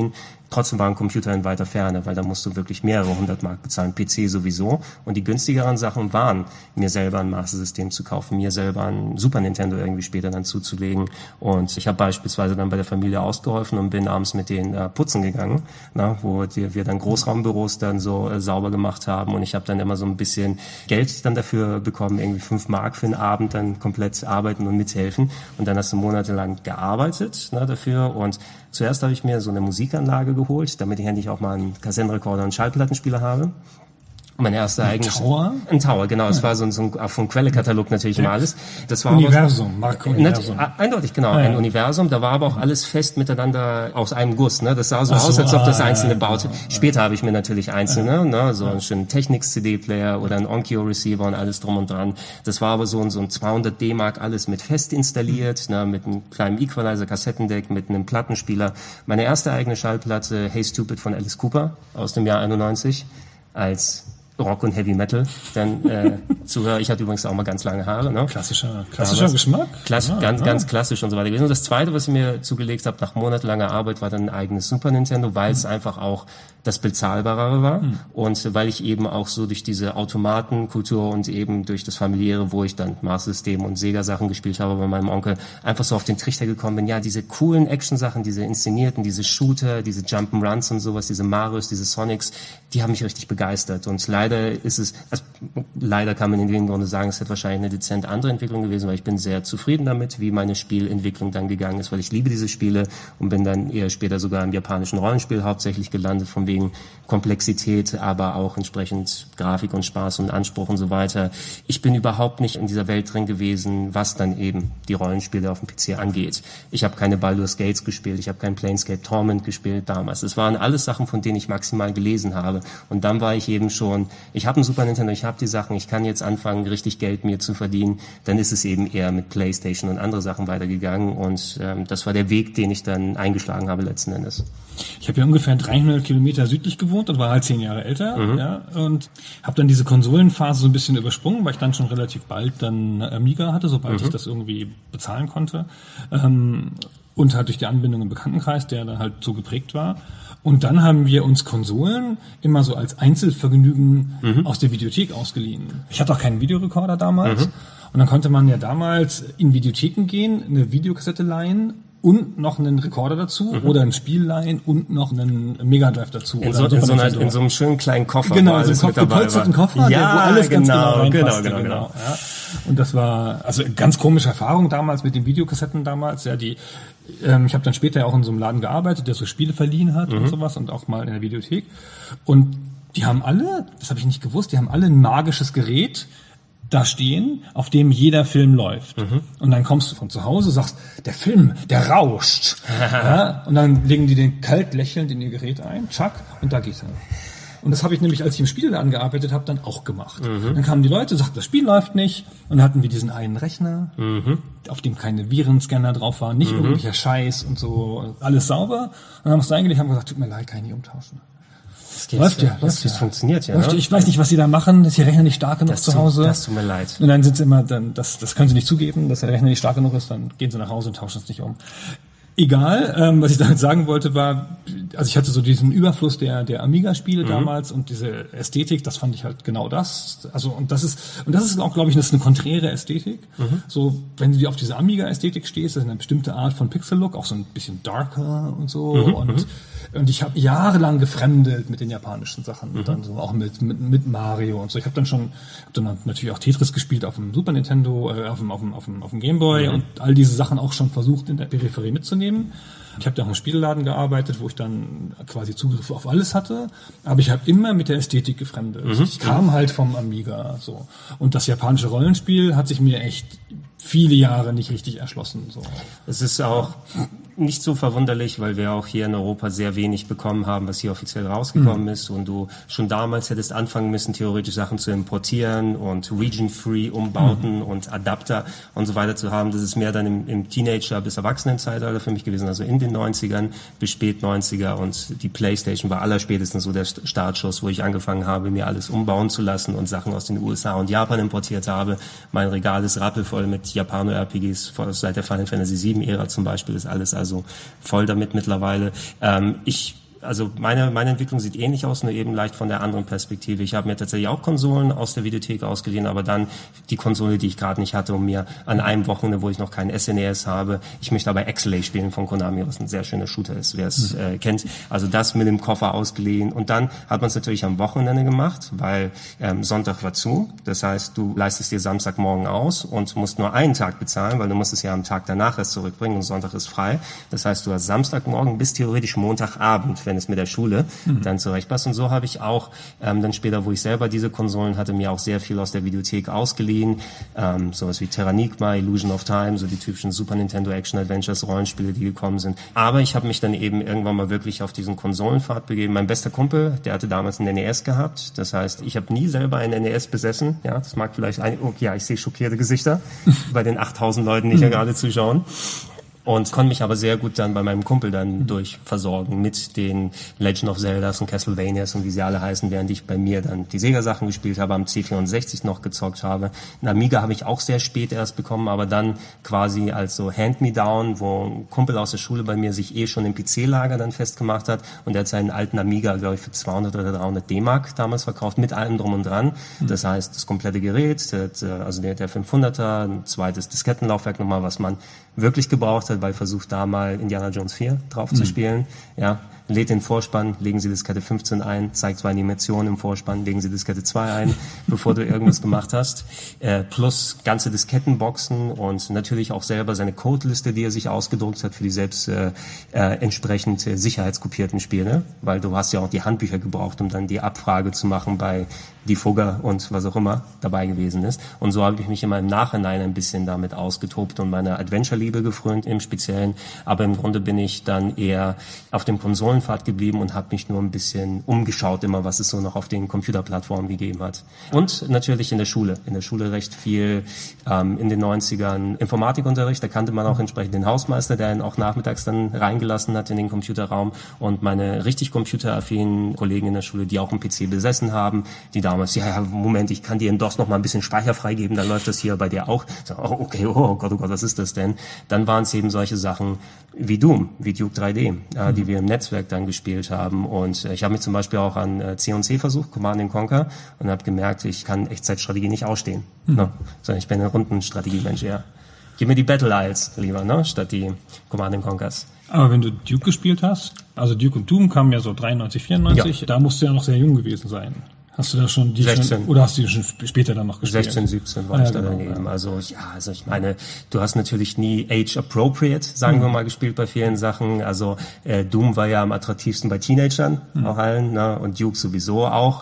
Trotzdem war ein Computer in weiter Ferne, weil da musst du wirklich mehrere 100 Mark bezahlen, PC sowieso. Und die günstigeren Sachen waren, mir selber ein Master System zu kaufen, mir selber ein Super Nintendo irgendwie später dann zuzulegen. Und ich habe beispielsweise dann bei der Familie ausgeholfen und bin abends mit denen putzen gegangen, wo wir dann Großraumbüros dann so sauber gemacht haben. Und ich habe dann immer so ein bisschen Geld dann dafür bekommen, irgendwie 5 Mark für einen Abend dann komplett arbeiten und mithelfen. Und dann hast du monatelang gearbeitet dafür. Und zuerst habe ich mir so eine Musikanlage geholt, damit ich endlich auch mal einen Kassettenrekorder und Schallplattenspieler habe. Mein erster eigenes Tower? Ein Tower, genau. Es war so ein vom Quellekatalog natürlich immer alles. Das war Universum, Marke Universum. Eindeutig, genau, ein Universum. Da war aber auch alles fest miteinander aus einem Guss. Ne? Das sah so aus, als ob das einzelne baute. Später habe ich mir natürlich einzelne, so einen schönen Technics-CD-Player oder einen Onkyo-Receiver und alles drum und dran. Das war aber so ein 200 D-Mark alles mit fest installiert, mit einem kleinen Equalizer, Kassettendeck, mit einem Plattenspieler. Meine erste eigene Schallplatte, Hey Stupid von Alice Cooper aus dem Jahr 91 als Rock und Heavy Metal, dann Zuhörer. Ich hatte übrigens auch mal ganz lange Haare. Ne? Klassischer Geschmack. Ganz klassisch und so weiter gewesen. Und das Zweite, was ich mir zugelegt habe nach monatelanger Arbeit, war dann ein eigenes Super Nintendo, weil es einfach auch das bezahlbarere war und weil ich eben auch so durch diese Automatenkultur und eben durch das Familiäre, wo ich dann Master System und Sega-Sachen gespielt habe bei meinem Onkel, einfach so auf den Trichter gekommen bin, ja, diese coolen Action-Sachen, diese inszenierten, diese Shooter, diese Jump'n'Runs und sowas, diese Marios, diese Sonics, die haben mich richtig begeistert. Und leider ist es, leider kann man in dem Grunde sagen, es hätte wahrscheinlich eine dezent andere Entwicklung gewesen, weil ich bin sehr zufrieden damit, wie meine Spielentwicklung dann gegangen ist, weil ich liebe diese Spiele und bin dann eher später sogar im japanischen Rollenspiel hauptsächlich gelandet, von wegen Komplexität, aber auch entsprechend Grafik und Spaß und Anspruch und so weiter. Ich bin überhaupt nicht in dieser Welt drin gewesen, was dann eben die Rollenspiele auf dem PC angeht. Ich habe keine Baldur's Gates gespielt, ich habe kein Planescape Torment gespielt damals. Das waren alles Sachen, von denen ich maximal gelesen habe. Und dann war ich eben schon, ich habe ein Super Nintendo, ich habe die Sachen, ich kann jetzt anfangen, richtig Geld mir zu verdienen. Dann ist es eben eher mit PlayStation und andere Sachen weitergegangen. Und das war der Weg, den ich dann eingeschlagen habe letzten Endes. Ich habe ja ungefähr 300 Kilometer südlich gewohnt und war halt 10 Jahre älter, und habe dann diese Konsolenphase so ein bisschen übersprungen, weil ich dann schon relativ bald dann Amiga hatte, sobald ich das irgendwie bezahlen konnte, und halt durch die Anbindung im Bekanntenkreis, der dann halt so geprägt war. Und dann haben wir uns Konsolen immer so als Einzelvergnügen aus der Videothek ausgeliehen. Ich hatte auch keinen Videorekorder damals. Und dann konnte man ja damals in Videotheken gehen, eine Videokassette leihen und noch einen Rekorder dazu oder ein Spiel leihen und noch einen Mega Drive dazu. In so einem schönen kleinen Koffer. Genau, wo alles mit dabei war. Koffer, ja, wo alles ganz genau reinpasste. Genau. Ja. Und das war also eine ganz komische Erfahrung damals mit den Videokassetten damals. Ja, ich habe dann später auch in so einem Laden gearbeitet, der so Spiele verliehen hat und sowas und auch mal in der Videothek. Und die haben alle, das habe ich nicht gewusst, die haben alle ein magisches Gerät da stehen, auf dem jeder Film läuft. Und dann kommst du von zu Hause, sagst, der Film, der rauscht. Ja, und dann legen die den kalt lächelnd in ihr Gerät ein, tschack, und da geht er. Und das habe ich nämlich, als ich im Spielladen gearbeitet habe, dann auch gemacht. Dann kamen die Leute, sagten, das Spiel läuft nicht. Und dann hatten wir diesen einen Rechner, auf dem keine Virenscanner drauf waren, nicht irgendwelcher Scheiß und so, alles sauber. Und dann haben wir es eingelegt, haben gesagt, tut mir leid, kann ich nicht umtauschen. Läuft ja. Das funktioniert ja. Ne? Ich weiß nicht, was sie da machen, dass ihr Rechner nicht stark genug zu Hause. Das tut mir leid. Und dann sind sie immer, das können sie nicht zugeben, dass der Rechner nicht stark genug ist, dann gehen sie nach Hause und tauschen es nicht um. Egal, was ich damit sagen wollte war, also ich hatte so diesen Überfluss der Amiga-Spiele damals und diese Ästhetik, das fand ich halt genau das. Also und das ist auch, glaube ich, das ist eine konträre Ästhetik. So, wenn du auf diese Amiga-Ästhetik stehst, das ist eine bestimmte Art von Pixel-Look, auch so ein bisschen darker und so. Und ich habe jahrelang gefremdelt mit den japanischen Sachen, und dann so auch mit Mario und so. Ich habe dann natürlich auch Tetris gespielt auf dem Super Nintendo, auf dem Game Boy und all diese Sachen auch schon versucht in der Peripherie mitzunehmen. Ich habe da auch im Spielladen gearbeitet, wo ich dann quasi Zugriff auf alles hatte, aber ich habe immer mit der Ästhetik gefremdet. Ich kam halt vom Amiga so, und das japanische Rollenspiel hat sich mir echt viele Jahre nicht richtig erschlossen. So. Es ist auch nicht so verwunderlich, weil wir auch hier in Europa sehr wenig bekommen haben, was hier offiziell rausgekommen ist, und du schon damals hättest anfangen müssen, theoretisch Sachen zu importieren und Region-Free Umbauten und Adapter und so weiter zu haben. Das ist mehr dann im Teenager- bis Erwachsenenzeitalter für mich gewesen, also in den 90ern bis spät 90er, und die Playstation war allerspätestens so der Startschuss, wo ich angefangen habe, mir alles umbauen zu lassen und Sachen aus den USA und Japan importiert habe. Mein Regal ist rappelvoll mit Japano-RPGs seit der Final Fantasy VII-Ära zum Beispiel, ist alles also voll damit mittlerweile. Ich Also meine Entwicklung sieht ähnlich aus, nur eben leicht von der anderen Perspektive. Ich habe mir tatsächlich auch Konsolen aus der Videothek ausgeliehen, aber dann die Konsole, die ich gerade nicht hatte, um mir an einem Wochenende, wo ich noch keinen SNES habe, ich möchte aber Exley spielen von Konami, was ein sehr schöner Shooter ist, wer es kennt. Also das mit dem Koffer ausgeliehen. Und dann hat man es natürlich am Wochenende gemacht, weil Sonntag war zu. Das heißt, du leistest dir Samstagmorgen aus und musst nur einen Tag bezahlen, weil du musst es ja am Tag danach erst zurückbringen und Sonntag ist frei. Das heißt, du hast Samstagmorgen bis theoretisch Montagabend, wenn es mit der Schule dann zurechtpasst. Und so habe ich auch dann später, wo ich selber diese Konsolen hatte, mir auch sehr viel aus der Videothek ausgeliehen. Sowas wie Terranigma, Illusion of Time, so die typischen Super Nintendo Action Adventures, Rollenspiele, die gekommen sind. Aber ich habe mich dann eben irgendwann mal wirklich auf diesen Konsolenpfad begeben. Mein bester Kumpel, der hatte damals einen NES gehabt. Das heißt, ich habe nie selber einen NES besessen. Ja, das mag vielleicht ich sehe schockierte Gesichter bei den 8000 Leuten, die hier gerade zuschauen. Und konnte mich aber sehr gut dann bei meinem Kumpel dann durchversorgen mit den Legend of Zeldas und Castlevanias und wie sie alle heißen, während ich bei mir dann die Sega-Sachen gespielt habe, am C64 noch gezockt habe. Einen Amiga habe ich auch sehr spät erst bekommen, aber dann quasi als so Hand-Me-Down, wo ein Kumpel aus der Schule bei mir sich schon im PC-Lager dann festgemacht hat und der hat seinen alten Amiga, glaube ich, für 200 oder 300 D-Mark damals verkauft, mit allem drum und dran. Das heißt, das komplette Gerät, also der 500er, ein zweites Diskettenlaufwerk nochmal, was man wirklich gebraucht hat, weil versucht da mal Indiana Jones 4 drauf zu spielen. Ja, lädt den Vorspann, legen Sie Diskette 15 ein, zeigt 2 Animationen im Vorspann, legen Sie Diskette 2 ein, bevor du irgendwas gemacht hast. Plus ganze Diskettenboxen und natürlich auch selber seine Codeliste, die er sich ausgedruckt hat für die selbst entsprechend sicherheitskopierten Spiele, weil du hast ja auch die Handbücher gebraucht, um dann die Abfrage zu machen bei die Fugger und was auch immer dabei gewesen ist. Und so habe ich mich immer im Nachhinein ein bisschen damit ausgetobt und meine Adventure-Liebe gefrönt im Speziellen. Aber im Grunde bin ich dann eher auf dem Konsolenpfad geblieben und habe mich nur ein bisschen umgeschaut, immer was es so noch auf den Computerplattformen gegeben hat. Und natürlich in der Schule. In der Schule recht viel in den 90ern Informatikunterricht. Da kannte man auch entsprechend den Hausmeister, der ihn auch nachmittags dann reingelassen hat in den Computerraum. Und meine richtig computeraffinen Kollegen in der Schule, die auch einen PC besessen haben, die damals, Moment, ich kann dir in DOS noch mal ein bisschen Speicher freigeben, dann läuft das hier bei dir auch. So, okay, oh Gott, was ist das denn? Dann waren es eben solche Sachen wie Doom, wie Duke 3D, die wir im Netzwerk dann gespielt haben. Und ich habe mich zum Beispiel auch an C&C versucht, Command & Conquer, und habe gemerkt, ich kann Echtzeitstrategie nicht ausstehen. No, sondern ich bin ein Rundenstrategiemensch, ja. Gib mir die Battle Isles lieber, ne, statt die Command & Conquers. Aber wenn du Duke gespielt hast, also Duke und Doom kamen ja so 93, 94, da musst du ja noch sehr jung gewesen sein. Hast du da schon die 16. Oder hast du die schon später dann noch gespielt? 16, 17 war ich da daneben. Ja. Also ich meine, du hast natürlich nie age-appropriate, sagen wir mal, gespielt bei vielen Sachen. Also Doom war ja am attraktivsten bei Teenagern, auch allen, ne? Und Duke sowieso auch.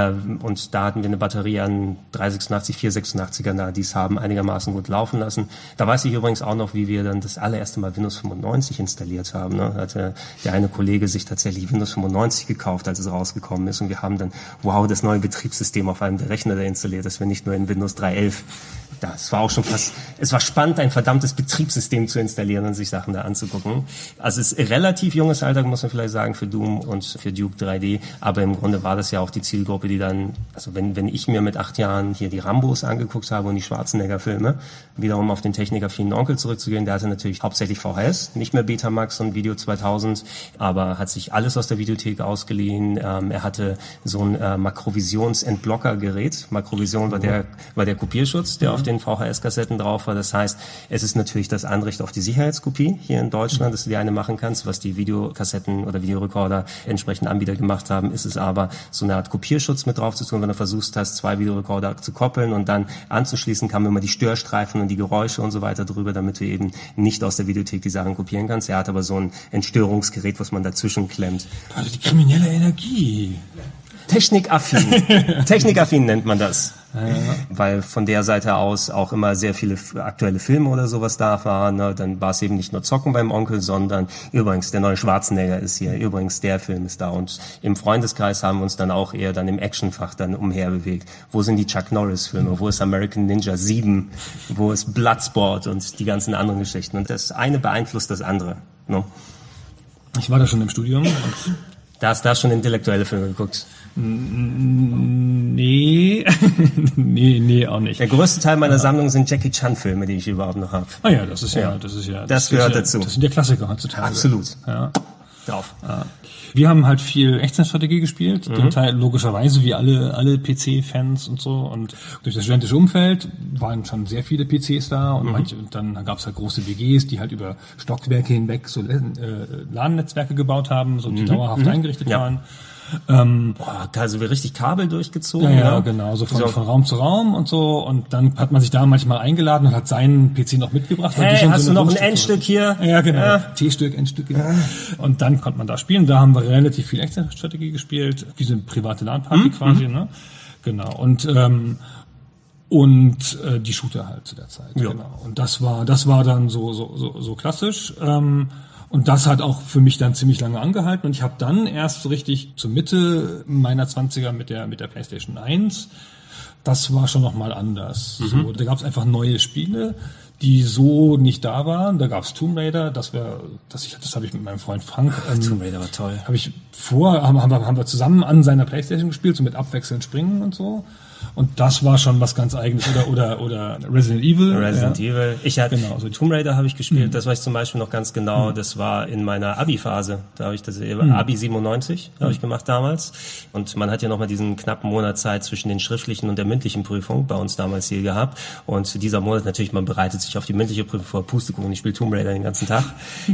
Und da hatten wir eine Batterie an 386, 486er, die es haben einigermaßen gut laufen lassen. Da weiß ich übrigens auch noch, wie wir dann das allererste Mal Windows 95 installiert haben. Ne? Da hatte der eine Kollege sich tatsächlich Windows 95 gekauft, als es rausgekommen ist. Und wir haben dann, wow, das neue Betriebssystem auf einem der Rechner, der installiert ist, wenn nicht nur in Windows 3.11. Das war auch schon fast, es war spannend, ein verdammtes Betriebssystem zu installieren und sich Sachen da anzugucken. Also es ist relativ junges Alter, muss man vielleicht sagen, für Doom und für Duke 3D, aber im Grunde war das ja auch die Zielgruppe, die dann, also wenn ich mir mit 8 Jahren hier die Rambos angeguckt habe und die Schwarzenegger-Filme, wiederum auf den technikaffinen Onkel zurückzugehen, der hatte natürlich hauptsächlich VHS, nicht mehr Betamax und Video 2000, aber hat sich alles aus der Videothek ausgeliehen. Er hatte so ein Makrovisions-Entblocker-Gerät. Makrovision war der Kopierschutz, der auf den VHS-Kassetten drauf war. Das heißt, es ist natürlich das Anrecht auf die Sicherheitskopie hier in Deutschland, dass du dir eine machen kannst, was die Videokassetten oder Videorekorder entsprechend Anbieter gemacht haben, ist es aber so eine Art Kopierschutz mit drauf zu tun, wenn du versuchst hast, 2 Videorekorder zu koppeln und dann anzuschließen, kamen immer die Störstreifen und die Geräusche und so weiter drüber, damit du eben nicht aus der Videothek die Sachen kopieren kannst. Er hat aber so ein Entstörungsgerät, was man dazwischen klemmt. Also die kriminelle Energie. Technikaffin nennt man das. Ja. Weil von der Seite aus auch immer sehr viele aktuelle Filme oder sowas da waren. Ne? Dann war es eben nicht nur Zocken beim Onkel, sondern übrigens, der neue Schwarzenegger ist hier, übrigens, der Film ist da. Und im Freundeskreis haben wir uns dann auch eher dann im Actionfach dann umherbewegt. Wo sind die Chuck Norris-Filme? Wo ist American Ninja 7? Wo ist Bloodsport und die ganzen anderen Geschichten? Und das eine beeinflusst das andere. Ne? Ich war da schon im Studium. Da hast du schon intellektuelle Filme geguckt? Nee, nee, auch nicht. Der größte Teil meiner Sammlung sind Jackie Chan Filme, die ich überhaupt noch habe. Ah ja, das gehört dazu. Das sind ja Klassiker heutzutage. Absolut. Ja. drauf. Wir haben halt viel Echtzeitstrategie gespielt, zum Teil logischerweise wie alle PC-Fans und so. Und durch das studentische Umfeld waren schon sehr viele PCs da und dann gab es halt große WGs, die halt über Stockwerke hinweg so LAN-Netzwerke gebaut haben, so die dauerhaft eingerichtet waren. Also wir richtig Kabel durchgezogen. Ja, genau, so von Raum zu Raum und so. Und dann hat man sich da manchmal eingeladen und hat seinen PC noch mitgebracht. Hey, hast du noch ein Endstück hier? Ja, genau. T-Stück, Endstück. Genau. Und dann konnte man da spielen. Da haben wir relativ viel Echtzeitstrategie gespielt, wie so eine private LAN-Party quasi, ne? Genau. Und die Shooter halt zu der Zeit. Ja. Genau. Und das war dann so klassisch. Und das hat auch für mich dann ziemlich lange angehalten. Und ich habe dann erst so richtig zur Mitte meiner 20er mit der PlayStation 1, das war schon nochmal anders. So, da gab es einfach neue Spiele, die so nicht da waren. Da gab es Tomb Raider, das habe ich mit meinem Freund Frank. Tomb Raider war toll. Haben wir zusammen an seiner PlayStation gespielt, so mit abwechselnd Springen und so. Und das war schon was ganz Eigenes. Oder Resident Evil. Evil. Ich hatte Tomb Raider habe ich gespielt. Das weiß ich zum Beispiel noch ganz genau. Das war in meiner Abi-Phase. Da habe ich das Abi 97 habe ich gemacht damals. Und man hat ja noch mal diesen knappen Monat Zeit zwischen den schriftlichen und der mündlichen Prüfung bei uns damals hier gehabt. Und dieser Monat natürlich, man bereitet sich auf die mündliche Prüfung vor. Pustekuchen, ich spiele Tomb Raider den ganzen Tag.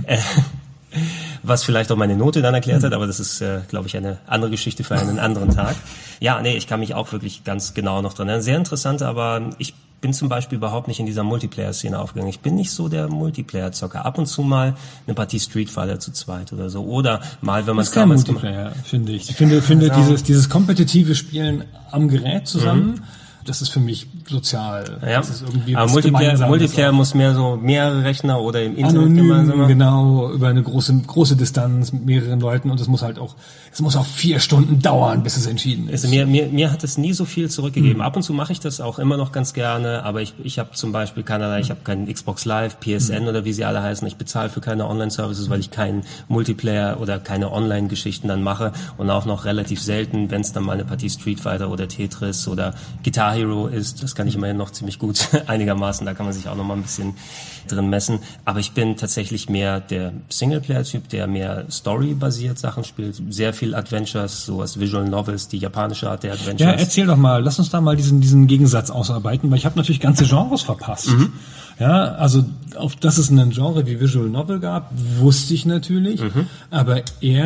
Was vielleicht auch meine Note dann erklärt hat, aber das ist, glaube ich, eine andere Geschichte für einen anderen Tag. Ja, nee, ich kann mich auch wirklich ganz genau noch dran erinnern. Sehr interessant, aber ich bin zum Beispiel überhaupt nicht in dieser Multiplayer-Szene aufgegangen. Ich bin nicht so der Multiplayer-Zocker. Ab und zu mal eine Partie Street Fighter zu zweit oder so. Oder mal, wenn man es damals Multiplayer, finde ich. Ich finde dieses kompetitive Spielen am Gerät zusammen, das ist für mich sozial. Ja. Das ist irgendwie aber Multiplayer muss mehr so mehrere Rechner oder im Internet anonym, genau, über eine große Distanz mit mehreren Leuten und es muss auch 4 Stunden dauern, bis es entschieden ist. Also mir hat es nie so viel zurückgegeben. Ab und zu mache ich das auch immer noch ganz gerne, aber ich habe zum Beispiel ich habe keinen Xbox Live, PSN oder wie sie alle heißen. Ich bezahle für keine Online-Services, weil ich keinen Multiplayer oder keine Online-Geschichten dann mache und auch noch relativ selten, wenn es dann mal eine Partie Street Fighter oder Tetris oder Guitar Hero ist, das kann ich immerhin noch ziemlich gut einigermaßen, da kann man sich auch noch mal ein bisschen drin messen, aber ich bin tatsächlich mehr der Singleplayer-Typ, der mehr Story-basiert Sachen spielt, sehr viel Adventures, sowas Visual Novels, die japanische Art der Adventures. Ja, erzähl doch mal, lass uns da mal diesen Gegensatz ausarbeiten, weil ich habe natürlich ganze Genres verpasst. Ja, also dass es einen Genre wie Visual Novel gab, wusste ich natürlich, aber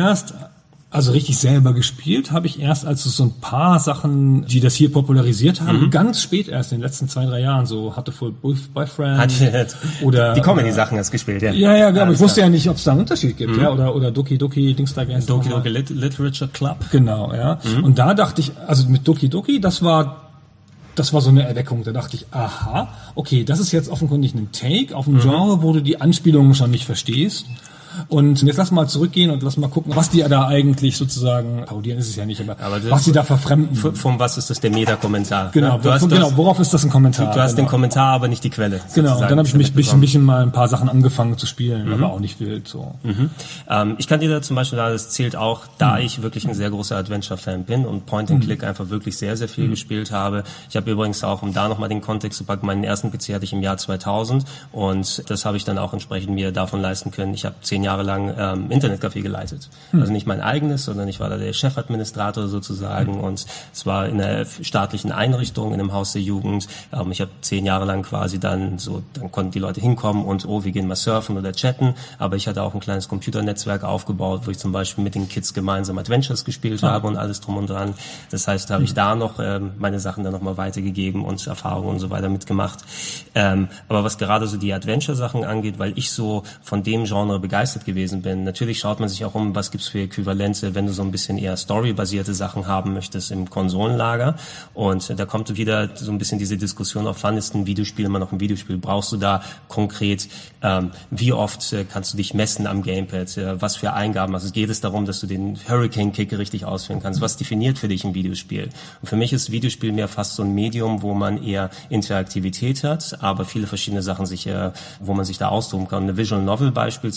also richtig selber gespielt habe ich erst, als es so ein paar Sachen, die das hier popularisiert haben, ganz spät erst in den letzten 2-3 Jahren, so Hateful Boyfriend oder die Comedy-Sachen hast gespielt, ja. Ja, aber ich wusste ja nicht, ob es da einen Unterschied gibt, ja, oder Doki Doki, Dingsdag. Doki Doki Literature Club. Genau, ja. Und da dachte ich, also mit Doki Doki, das war so eine Erweckung. Da dachte ich, aha, okay, das ist jetzt offenkundig ein Take auf ein Genre, wo du die Anspielungen schon nicht verstehst. Und jetzt lass mal zurückgehen und lass mal gucken, was die da eigentlich sozusagen, parodieren ist es ja nicht, aber was die da verfremden. Von was ist das der Meta-Kommentar? Genau, worauf ist das ein Kommentar? Du hast den Kommentar, aber nicht die Quelle. Genau, dann habe ich mich ein bisschen mal ein paar Sachen angefangen zu spielen, aber auch nicht wild so. Ich kann dir da zum Beispiel sagen, das zählt auch, da ich wirklich ein sehr großer Adventure-Fan bin und Point-and-Click einfach wirklich sehr, sehr viel gespielt habe. Ich habe übrigens auch, um da nochmal den Kontext zu packen, meinen ersten PC hatte ich im Jahr 2000 und das habe ich dann auch entsprechend mir davon leisten können. Ich habe 10 Jahre lang Internetcafé geleitet. Also nicht mein eigenes, sondern ich war da der Chefadministrator sozusagen und es war in einer staatlichen Einrichtung, in einem Haus der Jugend. Ich habe 10 Jahre lang quasi dann konnten die Leute hinkommen und wir gehen mal surfen oder chatten, aber ich hatte auch ein kleines Computernetzwerk aufgebaut, wo ich zum Beispiel mit den Kids gemeinsam Adventures gespielt habe und alles drum und dran. Das heißt, da habe ich da noch meine Sachen dann nochmal weitergegeben und Erfahrungen und so weiter mitgemacht. Aber was gerade so die Adventure-Sachen angeht, weil ich so von dem Genre begeistert gewesen bin. Natürlich schaut man sich auch um, was gibt's für Äquivalente, wenn du so ein bisschen eher storybasierte Sachen haben möchtest im Konsolenlager. Und da kommt wieder so ein bisschen diese Diskussion auf, wann ist ein Videospiel immer noch ein Videospiel? Brauchst du da konkret, wie oft kannst du dich messen am Gamepad? Was für Eingaben? Also geht es darum, dass du den Hurricane-Kick richtig ausführen kannst? Was definiert für dich ein Videospiel? Und für mich ist Videospiel mehr fast so ein Medium, wo man eher Interaktivität hat, aber viele verschiedene Sachen wo man sich da austoben kann. Eine Visual Novel beispielsweise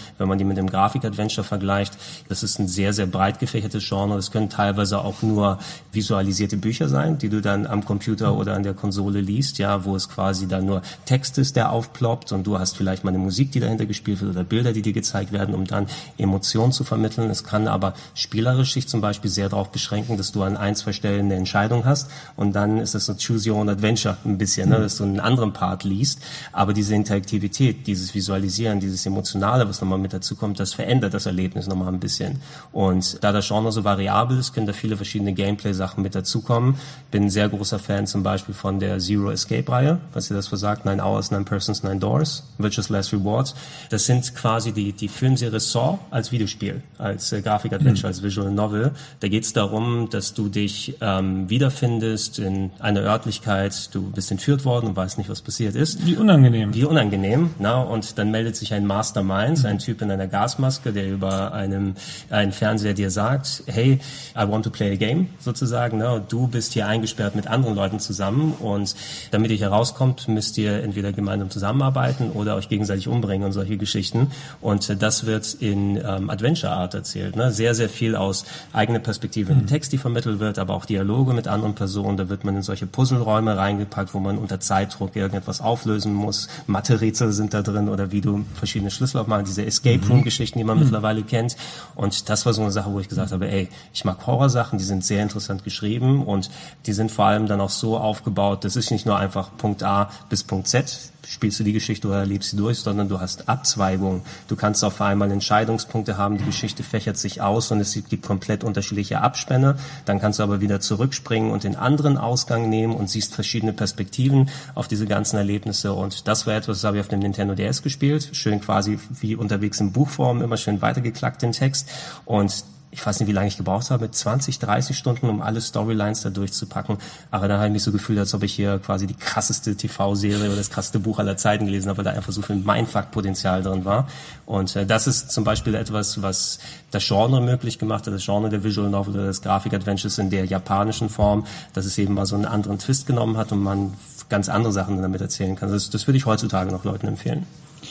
wenn man die mit dem Grafik-Adventure vergleicht. Das ist ein sehr, sehr breit gefächertes Genre. Das können teilweise auch nur visualisierte Bücher sein, die du dann am Computer oder an der Konsole liest, ja, wo es quasi dann nur Text ist, der aufploppt und du hast vielleicht mal eine Musik, die dahinter gespielt wird oder Bilder, die dir gezeigt werden, um dann Emotionen zu vermitteln. Es kann aber spielerisch sich zum Beispiel sehr darauf beschränken, dass du an 1-2 Stellen eine Entscheidung hast und dann ist das so Choose Your Own Adventure ein bisschen, ne, dass du einen anderen Part liest. Aber diese Interaktivität, dieses Visualisieren, dieses Emotionale, was nochmal mit dazu kommt, das verändert das Erlebnis nochmal ein bisschen. Und da das Genre so variabel ist, können da viele verschiedene Gameplay-Sachen mit dazukommen. Bin ein sehr großer Fan zum Beispiel von der Zero Escape-Reihe, was ihr das versagt, 9 Hours, 9 Persons, 9 Doors, Virtuous Last Rewards. Das sind quasi die Filmserie Saw als Videospiel, als Grafik-Adventure, als Visual Novel. Da geht es darum, dass du dich wiederfindest in einer Örtlichkeit, du bist entführt worden und weißt nicht, was passiert ist. Wie unangenehm. Wie unangenehm, na, und dann meldet sich ein Mastermind, ein Typ in einer Gasmaske, der über einen Fernseher dir sagt, hey, I want to play a game, sozusagen, ne, und du bist hier eingesperrt mit anderen Leuten zusammen und damit ihr hier rauskommt, müsst ihr entweder gemeinsam zusammenarbeiten oder euch gegenseitig umbringen und solche Geschichten. Und das wird in Adventure Art erzählt, ne, sehr, sehr viel aus eigener Perspektive im Text, die vermittelt wird, aber auch Dialoge mit anderen Personen. Da wird man in solche Puzzleräume reingepackt, wo man unter Zeitdruck irgendetwas auflösen muss. Mathe-Rätsel sind da drin oder wie du verschiedene Schlüssel aufmachst, diese Escape-Room-Geschichten, die man mittlerweile kennt. Und das war so eine Sache, wo ich gesagt habe, ey, ich mag Horrorsachen, die sind sehr interessant geschrieben und die sind vor allem dann auch so aufgebaut, das ist nicht nur einfach Punkt A bis Punkt Z, spielst du die Geschichte oder erlebst sie durch, sondern du hast Abzweigungen. Du kannst auf einmal Entscheidungspunkte haben, die Geschichte fächert sich aus und es gibt komplett unterschiedliche Abspänne. Dann kannst du aber wieder zurückspringen und den anderen Ausgang nehmen und siehst verschiedene Perspektiven auf diese ganzen Erlebnisse. Und das war etwas, das habe ich auf dem Nintendo DS gespielt. Schön quasi wie unterwegs in Buchform, immer schön weitergeklackt den Text. Und ich weiß nicht, wie lange ich gebraucht habe, 20, 30 Stunden, um alle Storylines da durchzupacken. Aber dann habe ich mich so gefühlt, als ob ich hier quasi die krasseste TV-Serie oder das krasseste Buch aller Zeiten gelesen habe, weil da einfach so viel Mindfuck-Potenzial drin war. Und das ist zum Beispiel etwas, was das Genre möglich gemacht hat, das Genre der Visual Novel oder des Grafik-Adventures in der japanischen Form, dass es eben mal so einen anderen Twist genommen hat und man ganz andere Sachen damit erzählen kann. Das würde ich heutzutage noch Leuten empfehlen.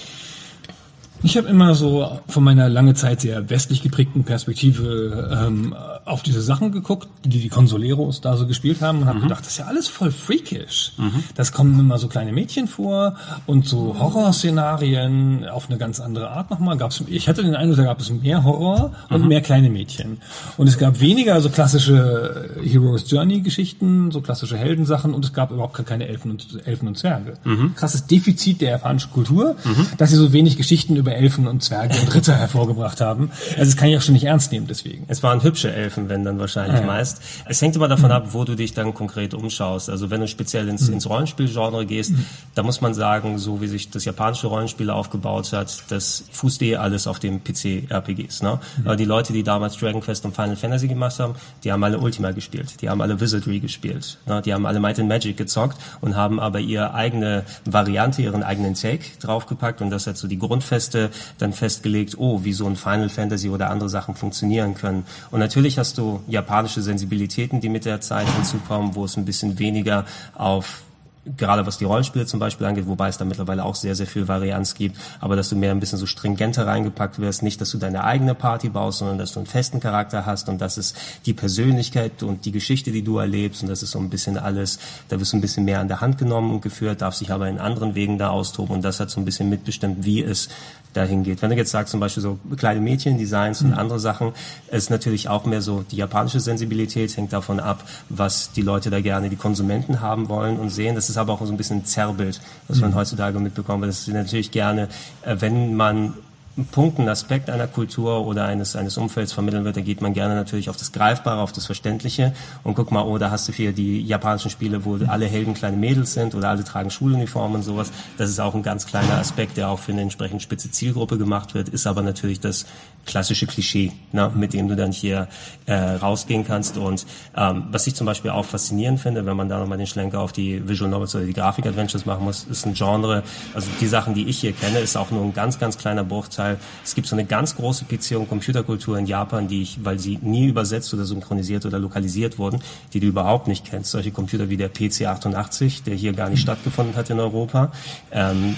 Ich habe immer so von meiner lange Zeit sehr westlich geprägten Perspektive auf diese Sachen geguckt, die Consoleros da so gespielt haben und habe gedacht, das ist ja alles voll freakish. Das kommen immer so kleine Mädchen vor und so Horrorszenarien auf eine ganz andere Art nochmal. Ich hatte den Eindruck, da gab es mehr Horror und mehr kleine Mädchen. Und es gab weniger so klassische Hero's Journey Geschichten, so klassische Heldensachen und es gab überhaupt keine Elfen und Zwerge. Krasses Defizit der japanischen Kultur, dass sie so wenig Geschichten über Elfen und Zwerge und Ritter hervorgebracht haben. Also das kann ich auch schon nicht ernst nehmen deswegen. Es waren hübsche Elfen, wenn dann wahrscheinlich meist. Es hängt immer davon ab, wo du dich dann konkret umschaust. Also wenn du speziell ins Rollenspielgenre gehst, da muss man sagen, so wie sich das japanische Rollenspiel aufgebaut hat, das fußt alles auf dem PC-RPGs. Ne? Aber die Leute, die damals Dragon Quest und Final Fantasy gemacht haben, die haben alle Ultima gespielt, die haben alle Wizardry gespielt, ne? Die haben alle Might and Magic gezockt und haben aber ihre eigene Variante, ihren eigenen Take draufgepackt und das hat so die Grundfeste dann festgelegt, wie so ein Final Fantasy oder andere Sachen funktionieren können. Und natürlich hast du japanische Sensibilitäten, die mit der Zeit hinzukommen, wo es ein bisschen weniger auf, gerade was die Rollenspiele zum Beispiel angeht, wobei es da mittlerweile auch sehr, sehr viel Varianz gibt, aber dass du mehr ein bisschen so stringenter reingepackt wirst, nicht, dass du deine eigene Party baust, sondern dass du einen festen Charakter hast und das ist die Persönlichkeit und die Geschichte, die du erlebst und das ist so ein bisschen alles, da wirst du ein bisschen mehr an der Hand genommen und geführt, darf sich aber in anderen Wegen da austoben und das hat so ein bisschen mitbestimmt, wie es dahin geht. Wenn du jetzt sagst, zum Beispiel so kleine Mädchen-Designs und andere Sachen, ist natürlich auch mehr so die japanische Sensibilität, hängt davon ab, was die Leute da gerne, die Konsumenten haben wollen und sehen. Das ist aber auch so ein bisschen ein Zerrbild, was man heutzutage mitbekommt, weil das ist natürlich gerne, wenn man einen Punkt, einen Aspekt einer Kultur oder eines Umfelds vermitteln wird, da geht man gerne natürlich auf das Greifbare, auf das Verständliche und guck mal, da hast du hier die japanischen Spiele, wo alle Helden kleine Mädels sind oder alle tragen Schuluniformen und sowas. Das ist auch ein ganz kleiner Aspekt, der auch für eine entsprechend spitze Zielgruppe gemacht wird, ist aber natürlich das klassische Klischee, ne, mit dem du dann hier rausgehen kannst und was ich zum Beispiel auch faszinierend finde, wenn man da nochmal den Schlenker auf die Visual Novels oder die Grafik-Adventures machen muss, ist ein Genre, also die Sachen, die ich hier kenne, ist auch nur ein ganz, ganz kleiner Bruchteil. Es gibt so eine ganz große PC- und Computerkultur in Japan, weil sie nie übersetzt oder synchronisiert oder lokalisiert wurden, die du überhaupt nicht kennst. Solche Computer wie der PC-88, der hier gar nicht stattgefunden hat in Europa.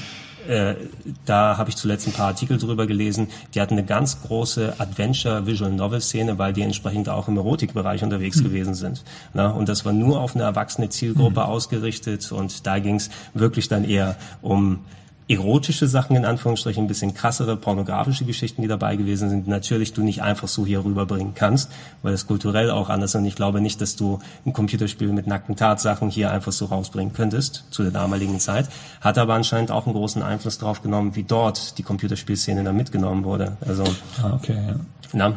da habe ich zuletzt ein paar Artikel drüber gelesen. Die hatten eine ganz große Adventure-Visual-Novel-Szene, weil die entsprechend auch im Erotikbereich unterwegs gewesen sind. Na, und das war nur auf eine erwachsene Zielgruppe ausgerichtet und da ging es wirklich dann eher um erotische Sachen, in Anführungsstrichen, ein bisschen krassere pornografische Geschichten, die dabei gewesen sind, natürlich du nicht einfach so hier rüberbringen kannst, weil das kulturell auch anders ist und ich glaube nicht, dass du ein Computerspiel mit nackten Tatsachen hier einfach so rausbringen könntest, zu der damaligen Zeit, hat aber anscheinend auch einen großen Einfluss drauf genommen, wie dort die Computerspielszene dann mitgenommen wurde. Also, okay, ja. Na,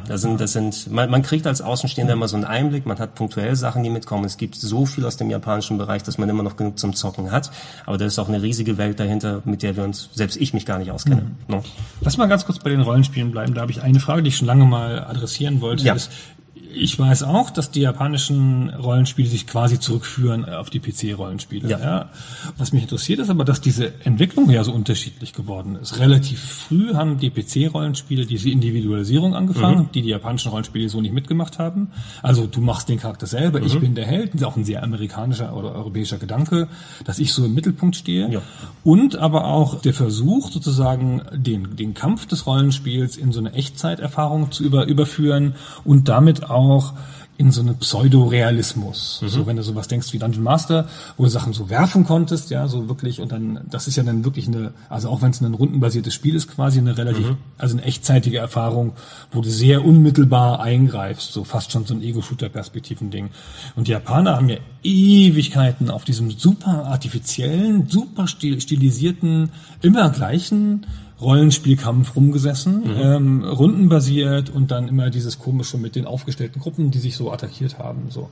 man kriegt als Außenstehender immer so einen Einblick, man hat punktuell Sachen, die mitkommen. Es gibt so viel aus dem japanischen Bereich, dass man immer noch genug zum Zocken hat. Aber da ist auch eine riesige Welt dahinter, mit der selbst ich mich gar nicht auskenne. No. Lass mal ganz kurz bei den Rollenspielen bleiben. Da habe ich eine Frage, die ich schon lange mal adressieren wollte. Ja. Ich weiß auch, dass die japanischen Rollenspiele sich quasi zurückführen auf die PC-Rollenspiele. Ja. Was mich interessiert ist aber, dass diese Entwicklung ja so unterschiedlich geworden ist. Relativ früh haben die PC-Rollenspiele diese Individualisierung angefangen, die japanischen Rollenspiele so nicht mitgemacht haben. Also du machst den Charakter selber, ich bin der Held. Das ist auch ein sehr amerikanischer oder europäischer Gedanke, dass ich so im Mittelpunkt stehe. Ja. Und aber auch der Versuch, sozusagen den Kampf des Rollenspiels in so eine Echtzeiterfahrung zu überführen und damit auch in so einen Pseudorealismus. So, wenn du sowas denkst wie Dungeon Master, wo du Sachen so werfen konntest, ja, so wirklich, und dann, das ist ja dann wirklich also auch wenn es ein rundenbasiertes Spiel ist, quasi eine relativ, also eine echtzeitige Erfahrung, wo du sehr unmittelbar eingreifst, so fast schon so ein Ego-Shooter-Perspektiven-Ding. Und die Japaner haben ja Ewigkeiten auf diesem super artifiziellen, super stilisierten, immer gleichen Rollenspielkampf rumgesessen, rundenbasiert und dann immer dieses Komische mit den aufgestellten Gruppen, die sich so attackiert haben. So.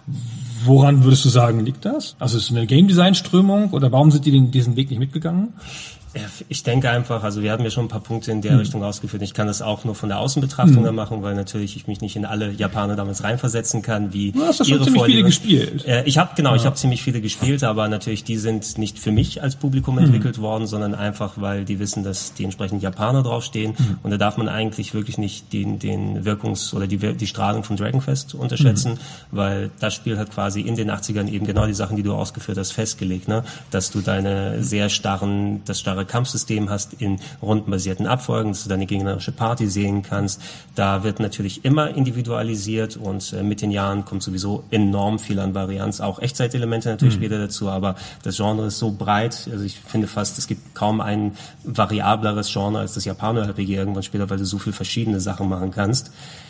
Woran würdest du sagen, liegt das? Also ist es eine Game-Design-Strömung oder warum sind die diesen Weg nicht mitgegangen? Ich denke einfach, also wir hatten ja schon ein paar Punkte in der Richtung ausgeführt. Ich kann das auch nur von der Außenbetrachtung her machen, weil natürlich ich mich nicht in alle Japaner damals reinversetzen kann, wie du hast ja schon ziemlich viele gespielt. Ich habe ziemlich viele gespielt, aber natürlich die sind nicht für mich als Publikum entwickelt worden, sondern einfach, weil die wissen, dass die entsprechenden Japaner draufstehen. Und da darf man eigentlich wirklich nicht den Wirkungs- oder die Strahlung von Dragonfest unterschätzen, weil das Spiel hat quasi in den 80ern eben genau die Sachen, die du ausgeführt hast, festgelegt, ne? Dass du das starre Kampfsystem hast in rundenbasierten Abfolgen, dass du deine gegnerische Party sehen kannst. Da wird natürlich immer individualisiert und mit den Jahren kommt sowieso enorm viel an Varianz, auch Echtzeitelemente natürlich später dazu, aber das Genre ist so breit, also ich finde fast, es gibt kaum ein variableres Genre als das Japaner-RPG irgendwann später, weil du so viel verschiedene Sachen machen kannst.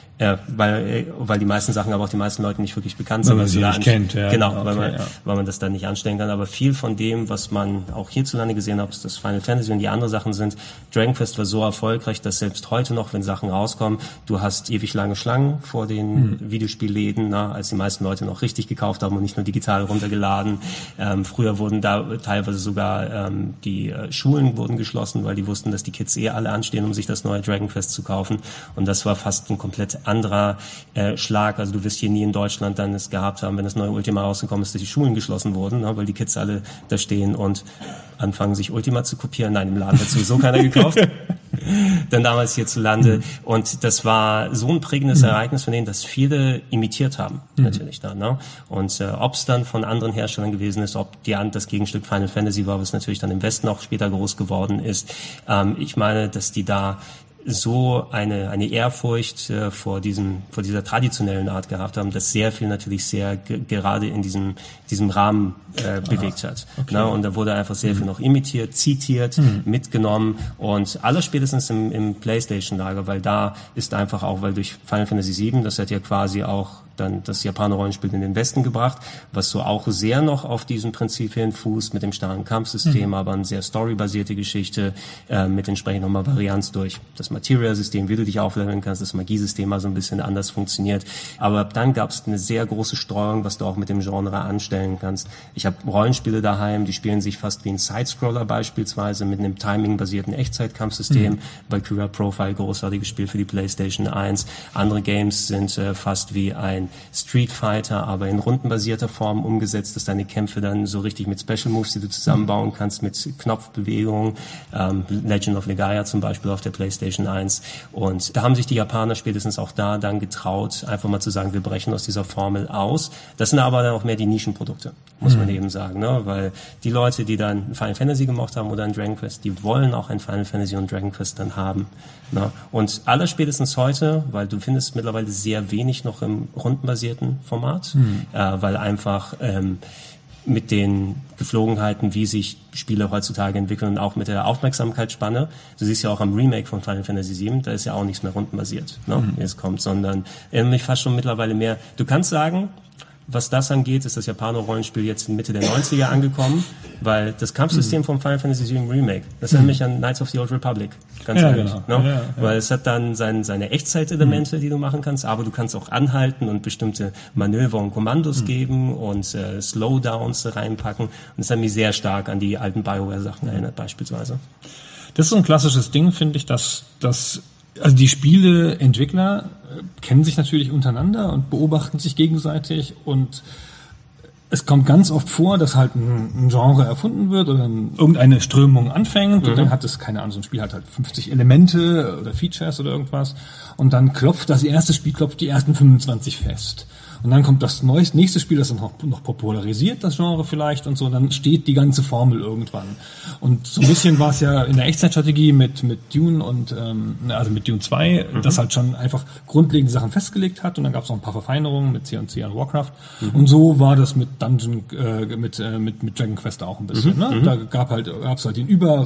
Weil die meisten Sachen aber auch den meisten Leuten nicht wirklich bekannt sind. Weil man sie nicht kennt, ja. Genau, okay, weil man das dann nicht anstellen kann. Aber viel von dem, was man auch hierzulande gesehen hat, ob es das Final Fantasy und die anderen Sachen sind, Dragon Quest war so erfolgreich, dass selbst heute noch, wenn Sachen rauskommen, du hast ewig lange Schlangen vor den Videospielläden, als die meisten Leute noch richtig gekauft haben und nicht nur digital runtergeladen. Früher wurden da teilweise sogar die Schulen wurden geschlossen, weil die wussten, dass die Kids alle anstehen, um sich das neue Dragon Quest zu kaufen. Und das war fast ein komplett anderer Schlag. Also du wirst hier nie in Deutschland dann es gehabt haben, wenn das neue Ultima rausgekommen ist, dass die Schulen geschlossen wurden, weil die Kids alle da stehen und anfangen, sich Ultima zu kopieren. Nein, im Laden hat sowieso keiner gekauft. Dann damals hierzulande. Und das war so ein prägendes Ereignis von denen, dass viele imitiert haben, natürlich dann. Ne? Und ob es dann von anderen Herstellern gewesen ist, ob das Gegenstück Final Fantasy war, was natürlich dann im Westen auch später groß geworden ist. Ich meine, dass die da so eine Ehrfurcht vor dieser traditionellen Art gehabt haben, dass sehr viel natürlich sehr gerade in diesem Rahmen bewegt hat. Okay. Na, und da wurde einfach sehr viel noch imitiert, zitiert, mitgenommen und alles spätestens im PlayStation-Lager, weil da ist einfach auch, weil durch Final Fantasy VII, das hat ja quasi auch dann das Japaner-Rollenspiel in den Westen gebracht, was so auch sehr noch auf diesen Prinzipien fußt, mit dem starren Kampfsystem, aber eine sehr storybasierte Geschichte, mit entsprechend nochmal Varianz durch das Material-System, wie du dich aufleveln kannst, das Magiesystem mal so ein bisschen anders funktioniert. Aber dann gab es eine sehr große Streuung, was du auch mit dem Genre anstellen kannst. Ich habe Rollenspiele daheim, die spielen sich fast wie ein Sidescroller beispielsweise mit einem Timing-basierten Echtzeitkampfsystem. Valkyria Profile, großartiges Spiel für die PlayStation 1. Andere Games sind fast wie ein Street Fighter, aber in rundenbasierter Form umgesetzt, dass deine Kämpfe dann so richtig mit Special Moves, die du zusammenbauen kannst, mit Knopfbewegungen, Legend of Legaia zum Beispiel auf der PlayStation 1. Und da haben sich die Japaner spätestens auch da dann getraut, einfach mal zu sagen, wir brechen aus dieser Formel aus. Das sind aber dann auch mehr die Nischenprodukte, muss man eben sagen, ne? Weil die Leute, die dann Final Fantasy gemacht haben oder ein Dragon Quest, die wollen auch ein Final Fantasy und Dragon Quest dann haben. Ne? Und allerspätestens heute, weil du findest mittlerweile sehr wenig noch im rundenbasierten Format, weil einfach mit den Geflogenheiten, wie sich Spiele heutzutage entwickeln und auch mit der Aufmerksamkeitsspanne. Du siehst ja auch am Remake von Final Fantasy VII, da ist ja auch nichts mehr rundenbasiert, ne, wie es kommt, sondern mich fast schon mittlerweile mehr. Du kannst sagen, was das angeht, ist das Japaner-Rollenspiel jetzt in Mitte der 90er angekommen, weil das Kampfsystem von Final Fantasy VII Remake, das erinnert mich an Knights of the Old Republic, ganz ehrlich. Genau. Ne? Weil es hat dann seine Echtzeitelemente, die du machen kannst, aber du kannst auch anhalten und bestimmte Manöver und Kommandos geben und Slowdowns reinpacken. Und das hat mich sehr stark an die alten BioWare-Sachen erinnert, beispielsweise. Das ist so ein klassisches Ding, finde ich, dass also die Spieleentwickler kennen sich natürlich untereinander und beobachten sich gegenseitig, und es kommt ganz oft vor, dass halt ein Genre erfunden wird oder irgendeine Strömung anfängt und dann hat es, keine Ahnung, so ein Spiel hat halt 50 Elemente oder Features oder irgendwas, und dann klopft das erste Spiel die ersten 25 fest. Und dann kommt das nächste Spiel, das dann noch popularisiert, das Genre vielleicht und so, dann steht die ganze Formel irgendwann. Und so ein bisschen war es ja in der Echtzeitstrategie mit Dune und also mit Dune 2, das halt schon einfach grundlegende Sachen festgelegt hat, und dann gab es noch ein paar Verfeinerungen mit C&C und Warcraft. Und so war das mit Dungeon mit Dragon Quest auch ein bisschen. Ne? Da gab's halt den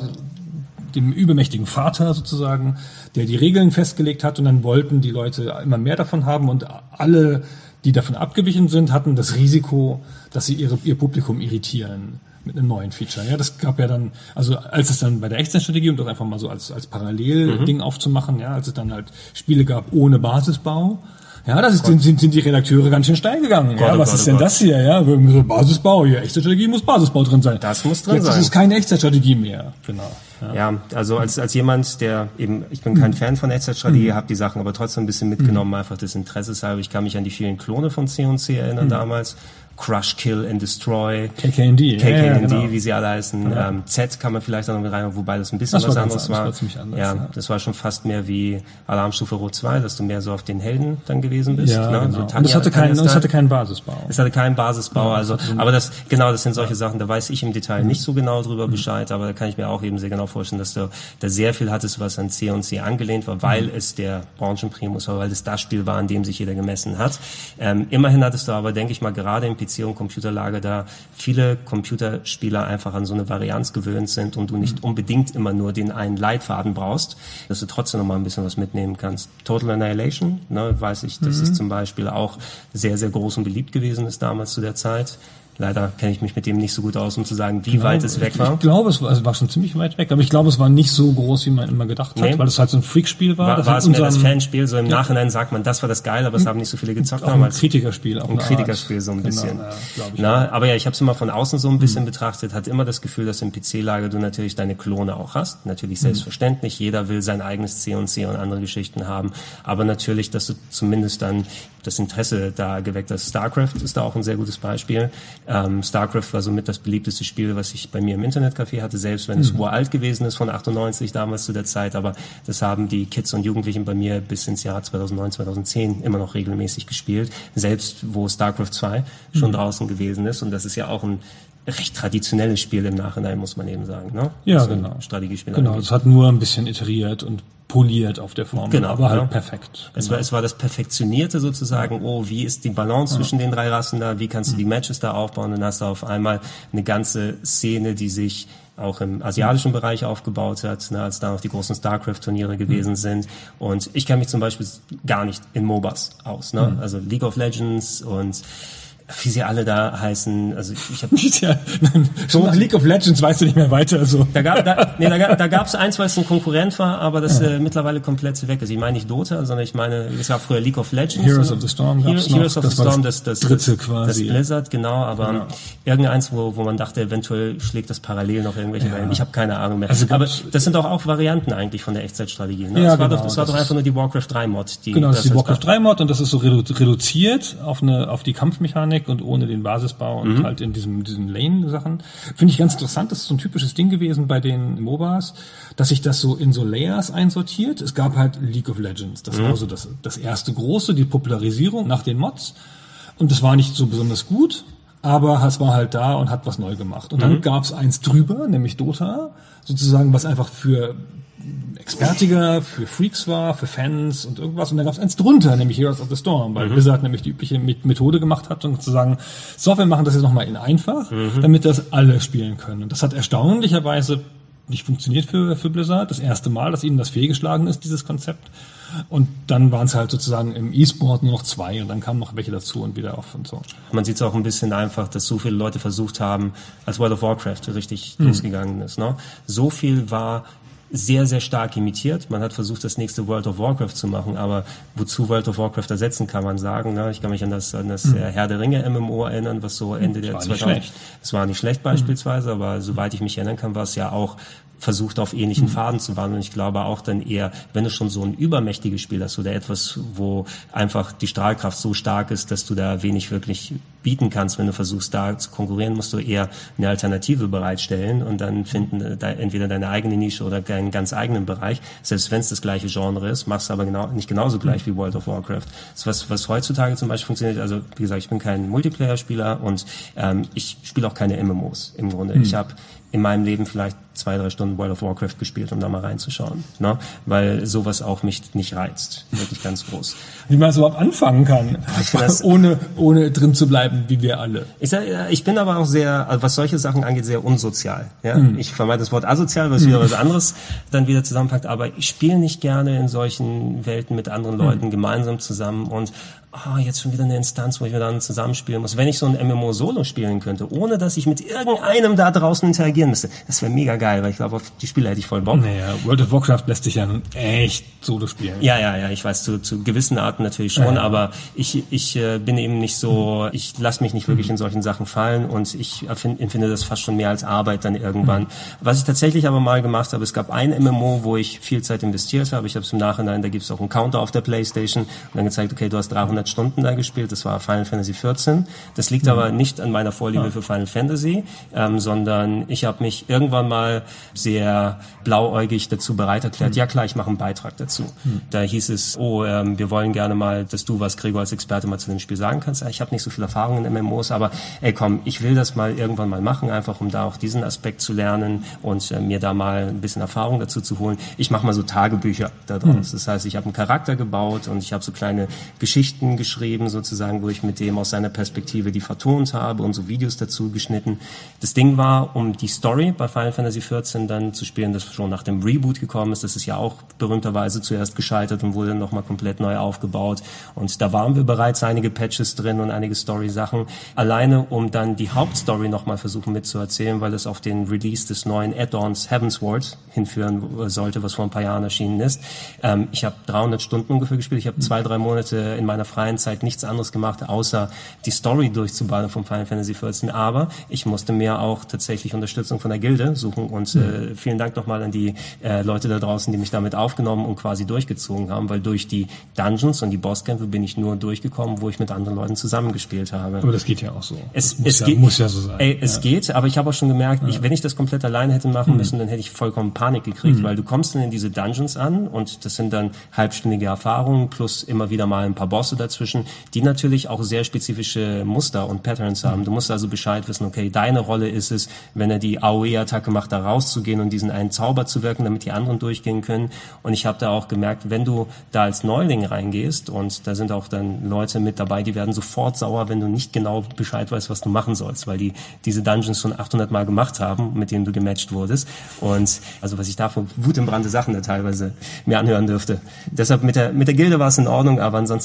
übermächtigen Vater sozusagen, der die Regeln festgelegt hat, und dann wollten die Leute immer mehr davon haben, und alle, die davon abgewichen sind, hatten das Risiko, dass sie ihr Publikum irritieren mit einem neuen Feature. Ja, das gab ja dann, also als es dann bei der Echtzeitstrategie, um das einfach mal so als Parallelding aufzumachen, ja, als es dann halt Spiele gab ohne Basisbau, ja, sind die Redakteure ganz schön steil gegangen. Ja, was ist denn das hier? Ja, so Basisbau, hier, Echtzeitstrategie muss Basisbau drin sein. Das muss drin sein. Jetzt ist es keine Echtzeitstrategie mehr. Genau. Ja, also als jemand, der eben, ich bin kein Fan von Echtzeitstrategie, habe die Sachen aber trotzdem ein bisschen mitgenommen, einfach des Interesses halber. Ich kann mich an die vielen Klone von C&C erinnern damals. Crush, Kill and Destroy. KK&D, genau. Wie sie alle heißen. Ja. Z kann man vielleicht auch noch mit rein, wobei das ein bisschen was anderes war. Das war ziemlich anders. Ja, das war schon fast mehr wie Alarmstufe Rot 2, dass du mehr so auf den Helden dann gewesen bist. Ja, ne? Genau. So Und es hatte keinen Basisbau. Es hatte keinen Basisbau, also, aber das sind solche Sachen, da weiß ich im Detail nicht so genau drüber Bescheid, aber da kann ich mir auch eben sehr genau vorstellen, dass du da sehr viel hattest, was an C&C angelehnt war, weil es der Branchenprimus war, weil es das Spiel war, an dem sich jeder gemessen hat. Immerhin hattest du aber, denke ich mal, gerade im PC- und Computerlager da viele Computerspieler einfach an so eine Varianz gewöhnt sind und du nicht unbedingt immer nur den einen Leitfaden brauchst, dass du trotzdem noch mal ein bisschen was mitnehmen kannst. Total Annihilation, ne, weiß ich, dass es zum Beispiel auch sehr, sehr groß und beliebt gewesen ist damals zu der Zeit. Leider kenne ich mich mit dem nicht so gut aus, um zu sagen, wie weit es weg war. Ich glaube, es war schon ziemlich weit weg, aber ich glaube, es war nicht so groß, wie man immer gedacht hat, weil es halt so ein Freak-Spiel war. War es mehr das Fanspiel, so im Nachhinein sagt man, das war das Geile, aber es haben nicht so viele gezockt. Auch ein Kritikerspiel. Ein Kritikerspiel so ein bisschen. Aber ja, ich habe es immer von außen so ein bisschen betrachtet, hatte immer das Gefühl, dass im PC-Lager du natürlich deine Klone auch hast. Natürlich selbstverständlich, jeder will sein eigenes C&C und andere Geschichten haben, aber natürlich, dass du zumindest dann das Interesse da geweckt hast. StarCraft ist da auch ein sehr gutes Beispiel. StarCraft war somit das beliebteste Spiel, was ich bei mir im Internetcafé hatte, selbst wenn es uralt gewesen ist von 98 damals zu der Zeit, aber das haben die Kids und Jugendlichen bei mir bis ins Jahr 2009, 2010 immer noch regelmäßig gespielt, selbst wo StarCraft 2 schon draußen gewesen ist, und das ist ja auch ein recht traditionelles Spiel im Nachhinein, muss man eben sagen, ne? Ja, also genau. Strategiespiel. Genau, es hat nur ein bisschen iteriert und poliert auf der Formel, genau, aber halt perfekt. Genau. Es war das Perfektionierte sozusagen, wie ist die Balance zwischen den drei Rassen da, wie kannst du die Matches da aufbauen, dann hast du auf einmal eine ganze Szene, die sich auch im asiatischen Bereich aufgebaut hat, ne, als da noch die großen StarCraft-Turniere gewesen sind. Und ich kenne mich zum Beispiel gar nicht in MOBAs aus, ne? Also League of Legends und wie sie alle da heißen, also ich habe schon nach League of Legends weißt du nicht mehr weiter. Also. Da gab's eins, weil es ein Konkurrent war, aber das mittlerweile komplett weg ist. Ich meine nicht Dota, sondern ich meine, es gab früher League of Legends. Heroes of the Storm gab's noch. Heroes of the Storm, das dritte quasi. Das Blizzard, genau, aber irgendeins, wo man dachte, eventuell schlägt das parallel noch irgendwelche Wellen. Ich habe keine Ahnung mehr. Also aber das sind doch auch Varianten eigentlich von der Echtzeitstrategie. Ne? Ja, das war doch einfach nur die Warcraft 3 Mod. Genau, das ist die Warcraft 3 Mod und das ist so reduziert auf die Kampfmechanik und ohne den Basisbau und halt in diesen Lane-Sachen. Finde ich ganz interessant. Das ist so ein typisches Ding gewesen bei den MOBAs, dass sich das so in so Layers einsortiert. Es gab halt League of Legends. Das war so das erste große, die Popularisierung nach den Mods. Und das war nicht so besonders gut, aber es war halt da und hat was neu gemacht. Und dann gab es eins drüber, nämlich Dota, sozusagen, was einfach für Expertiger, für Freaks war, für Fans und irgendwas. Und dann gab es eins drunter, nämlich Heroes of the Storm, weil Blizzard nämlich die übliche Methode gemacht hat, um zu sagen, so, wir machen das jetzt nochmal in einfach, damit das alle spielen können. Und das hat erstaunlicherweise nicht funktioniert für Blizzard. Das erste Mal, dass ihnen das fehlgeschlagen ist, dieses Konzept. Und dann waren es halt sozusagen im E-Sport nur noch 2 und dann kamen noch welche dazu und wieder auf und so. Man sieht es auch ein bisschen einfach, dass so viele Leute versucht haben, als World of Warcraft richtig losgegangen ist. Ne? So viel war sehr, sehr stark imitiert. Man hat versucht, das nächste World of Warcraft zu machen, aber wozu World of Warcraft ersetzen, kann man sagen. Ne? Ich kann mich an das Herr der Ringe MMO erinnern, was so Ende der 2000... Es war nicht schlecht beispielsweise, aber soweit ich mich erinnern kann, war es ja auch versucht, auf ähnlichen Faden zu wandeln. Und ich glaube auch dann eher, wenn du schon so ein übermächtiges Spiel hast oder etwas, wo einfach die Strahlkraft so stark ist, dass du da wenig wirklich bieten kannst, wenn du versuchst, da zu konkurrieren, musst du eher eine Alternative bereitstellen und dann finden entweder deine eigene Nische oder deinen ganz eigenen Bereich. Selbst wenn es das gleiche Genre ist, machst du aber nicht genauso gleich wie World of Warcraft. Das was heutzutage zum Beispiel funktioniert, also wie gesagt, ich bin kein Multiplayer-Spieler und ich spiele auch keine MMOs im Grunde. Ich habe in meinem Leben vielleicht 2-3 Stunden World of Warcraft gespielt, um da mal reinzuschauen, ne? Weil sowas auch mich nicht reizt, wirklich ganz groß. Wie man es überhaupt anfangen kann, ohne drin zu bleiben, wie wir alle. Ich bin aber auch sehr, also was solche Sachen angeht, sehr unsozial. Ja? Ich vermeide das Wort asozial, weil es wieder was anderes dann wieder zusammenpackt, aber ich spiele nicht gerne in solchen Welten mit anderen Leuten gemeinsam zusammen und jetzt schon wieder eine Instanz, wo ich mir dann zusammenspielen muss. Wenn ich so ein MMO-Solo spielen könnte, ohne dass ich mit irgendeinem da draußen interagieren müsste, das wäre mega geil, weil ich glaube, auf die Spiele hätte ich voll Bock. Naja, World of Warcraft lässt sich ja nun echt Solo spielen. Ja, ich weiß, zu gewissen Arten natürlich schon, aber ich bin eben nicht so, ich lasse mich nicht wirklich in solchen Sachen fallen und ich empfinde das fast schon mehr als Arbeit dann irgendwann. Was ich tatsächlich aber mal gemacht habe, es gab ein MMO, wo ich viel Zeit investiert habe. Ich habe es im Nachhinein, da gibt es auch einen Counter auf der PlayStation und dann gezeigt, okay, du hast 300 Stunden da gespielt, das war Final Fantasy 14. Das liegt aber nicht an meiner Vorliebe für Final Fantasy, sondern ich habe mich irgendwann mal sehr blauäugig dazu bereit erklärt, ja klar, ich mache einen Beitrag dazu. Da hieß es, wir wollen gerne mal, dass du was, Gregor, als Experte mal zu dem Spiel sagen kannst. Ich habe nicht so viel Erfahrung in MMOs, aber komm, ich will das mal irgendwann mal machen, einfach um da auch diesen Aspekt zu lernen und mir da mal ein bisschen Erfahrung dazu zu holen. Ich mache mal so Tagebücher da draus. Das heißt, ich habe einen Charakter gebaut und ich habe so kleine Geschichten geschrieben, sozusagen, wo ich mit dem aus seiner Perspektive die vertont habe und so Videos dazu geschnitten. Das Ding war, um die Story bei Final Fantasy 14 dann zu spielen, das schon nach dem Reboot gekommen ist. Das ist ja auch berühmterweise zuerst gescheitert und wurde dann nochmal komplett neu aufgebaut. Und da waren wir bereits einige Patches drin und einige Story-Sachen. Alleine, um dann die Hauptstory nochmal versuchen mitzuerzählen, weil es auf den Release des neuen Add-ons Heavensward hinführen sollte, was vor ein paar Jahren erschienen ist. Ich habe 300 Stunden ungefähr gespielt. Ich habe 2-3 Monate in meiner freien Zeit nichts anderes gemacht, außer die Story durchzubauen vom Final Fantasy 14. Aber ich musste mir auch tatsächlich Unterstützung von der Gilde suchen und vielen Dank nochmal an die Leute da draußen, die mich damit aufgenommen und quasi durchgezogen haben, weil durch die Dungeons und die Bosskämpfe bin ich nur durchgekommen, wo ich mit anderen Leuten zusammengespielt habe. Aber das geht ja auch so. Es muss ja so sein. Es geht, aber ich habe auch schon gemerkt, wenn ich das komplett alleine hätte machen müssen, dann hätte ich vollkommen Panik gekriegt, weil du kommst dann in diese Dungeons an und das sind dann halbstündige Erfahrungen plus immer wieder mal ein paar Bosse dazwischen, die natürlich auch sehr spezifische Muster und Patterns haben. Du musst also Bescheid wissen, okay, deine Rolle ist es, wenn er die AOE-Attacke macht, da rauszugehen und diesen einen Zauber zu wirken, damit die anderen durchgehen können. Und ich habe da auch gemerkt, wenn du da als Neuling reingehst und da sind auch dann Leute mit dabei, die werden sofort sauer, wenn du nicht genau Bescheid weißt, was du machen sollst, weil die diese Dungeons schon 800 Mal gemacht haben, mit denen du gematcht wurdest. Und also was ich da für wutentbrannte Sachen da teilweise mir anhören dürfte. Deshalb mit der Gilde war es in Ordnung, aber ansonsten will ich sowas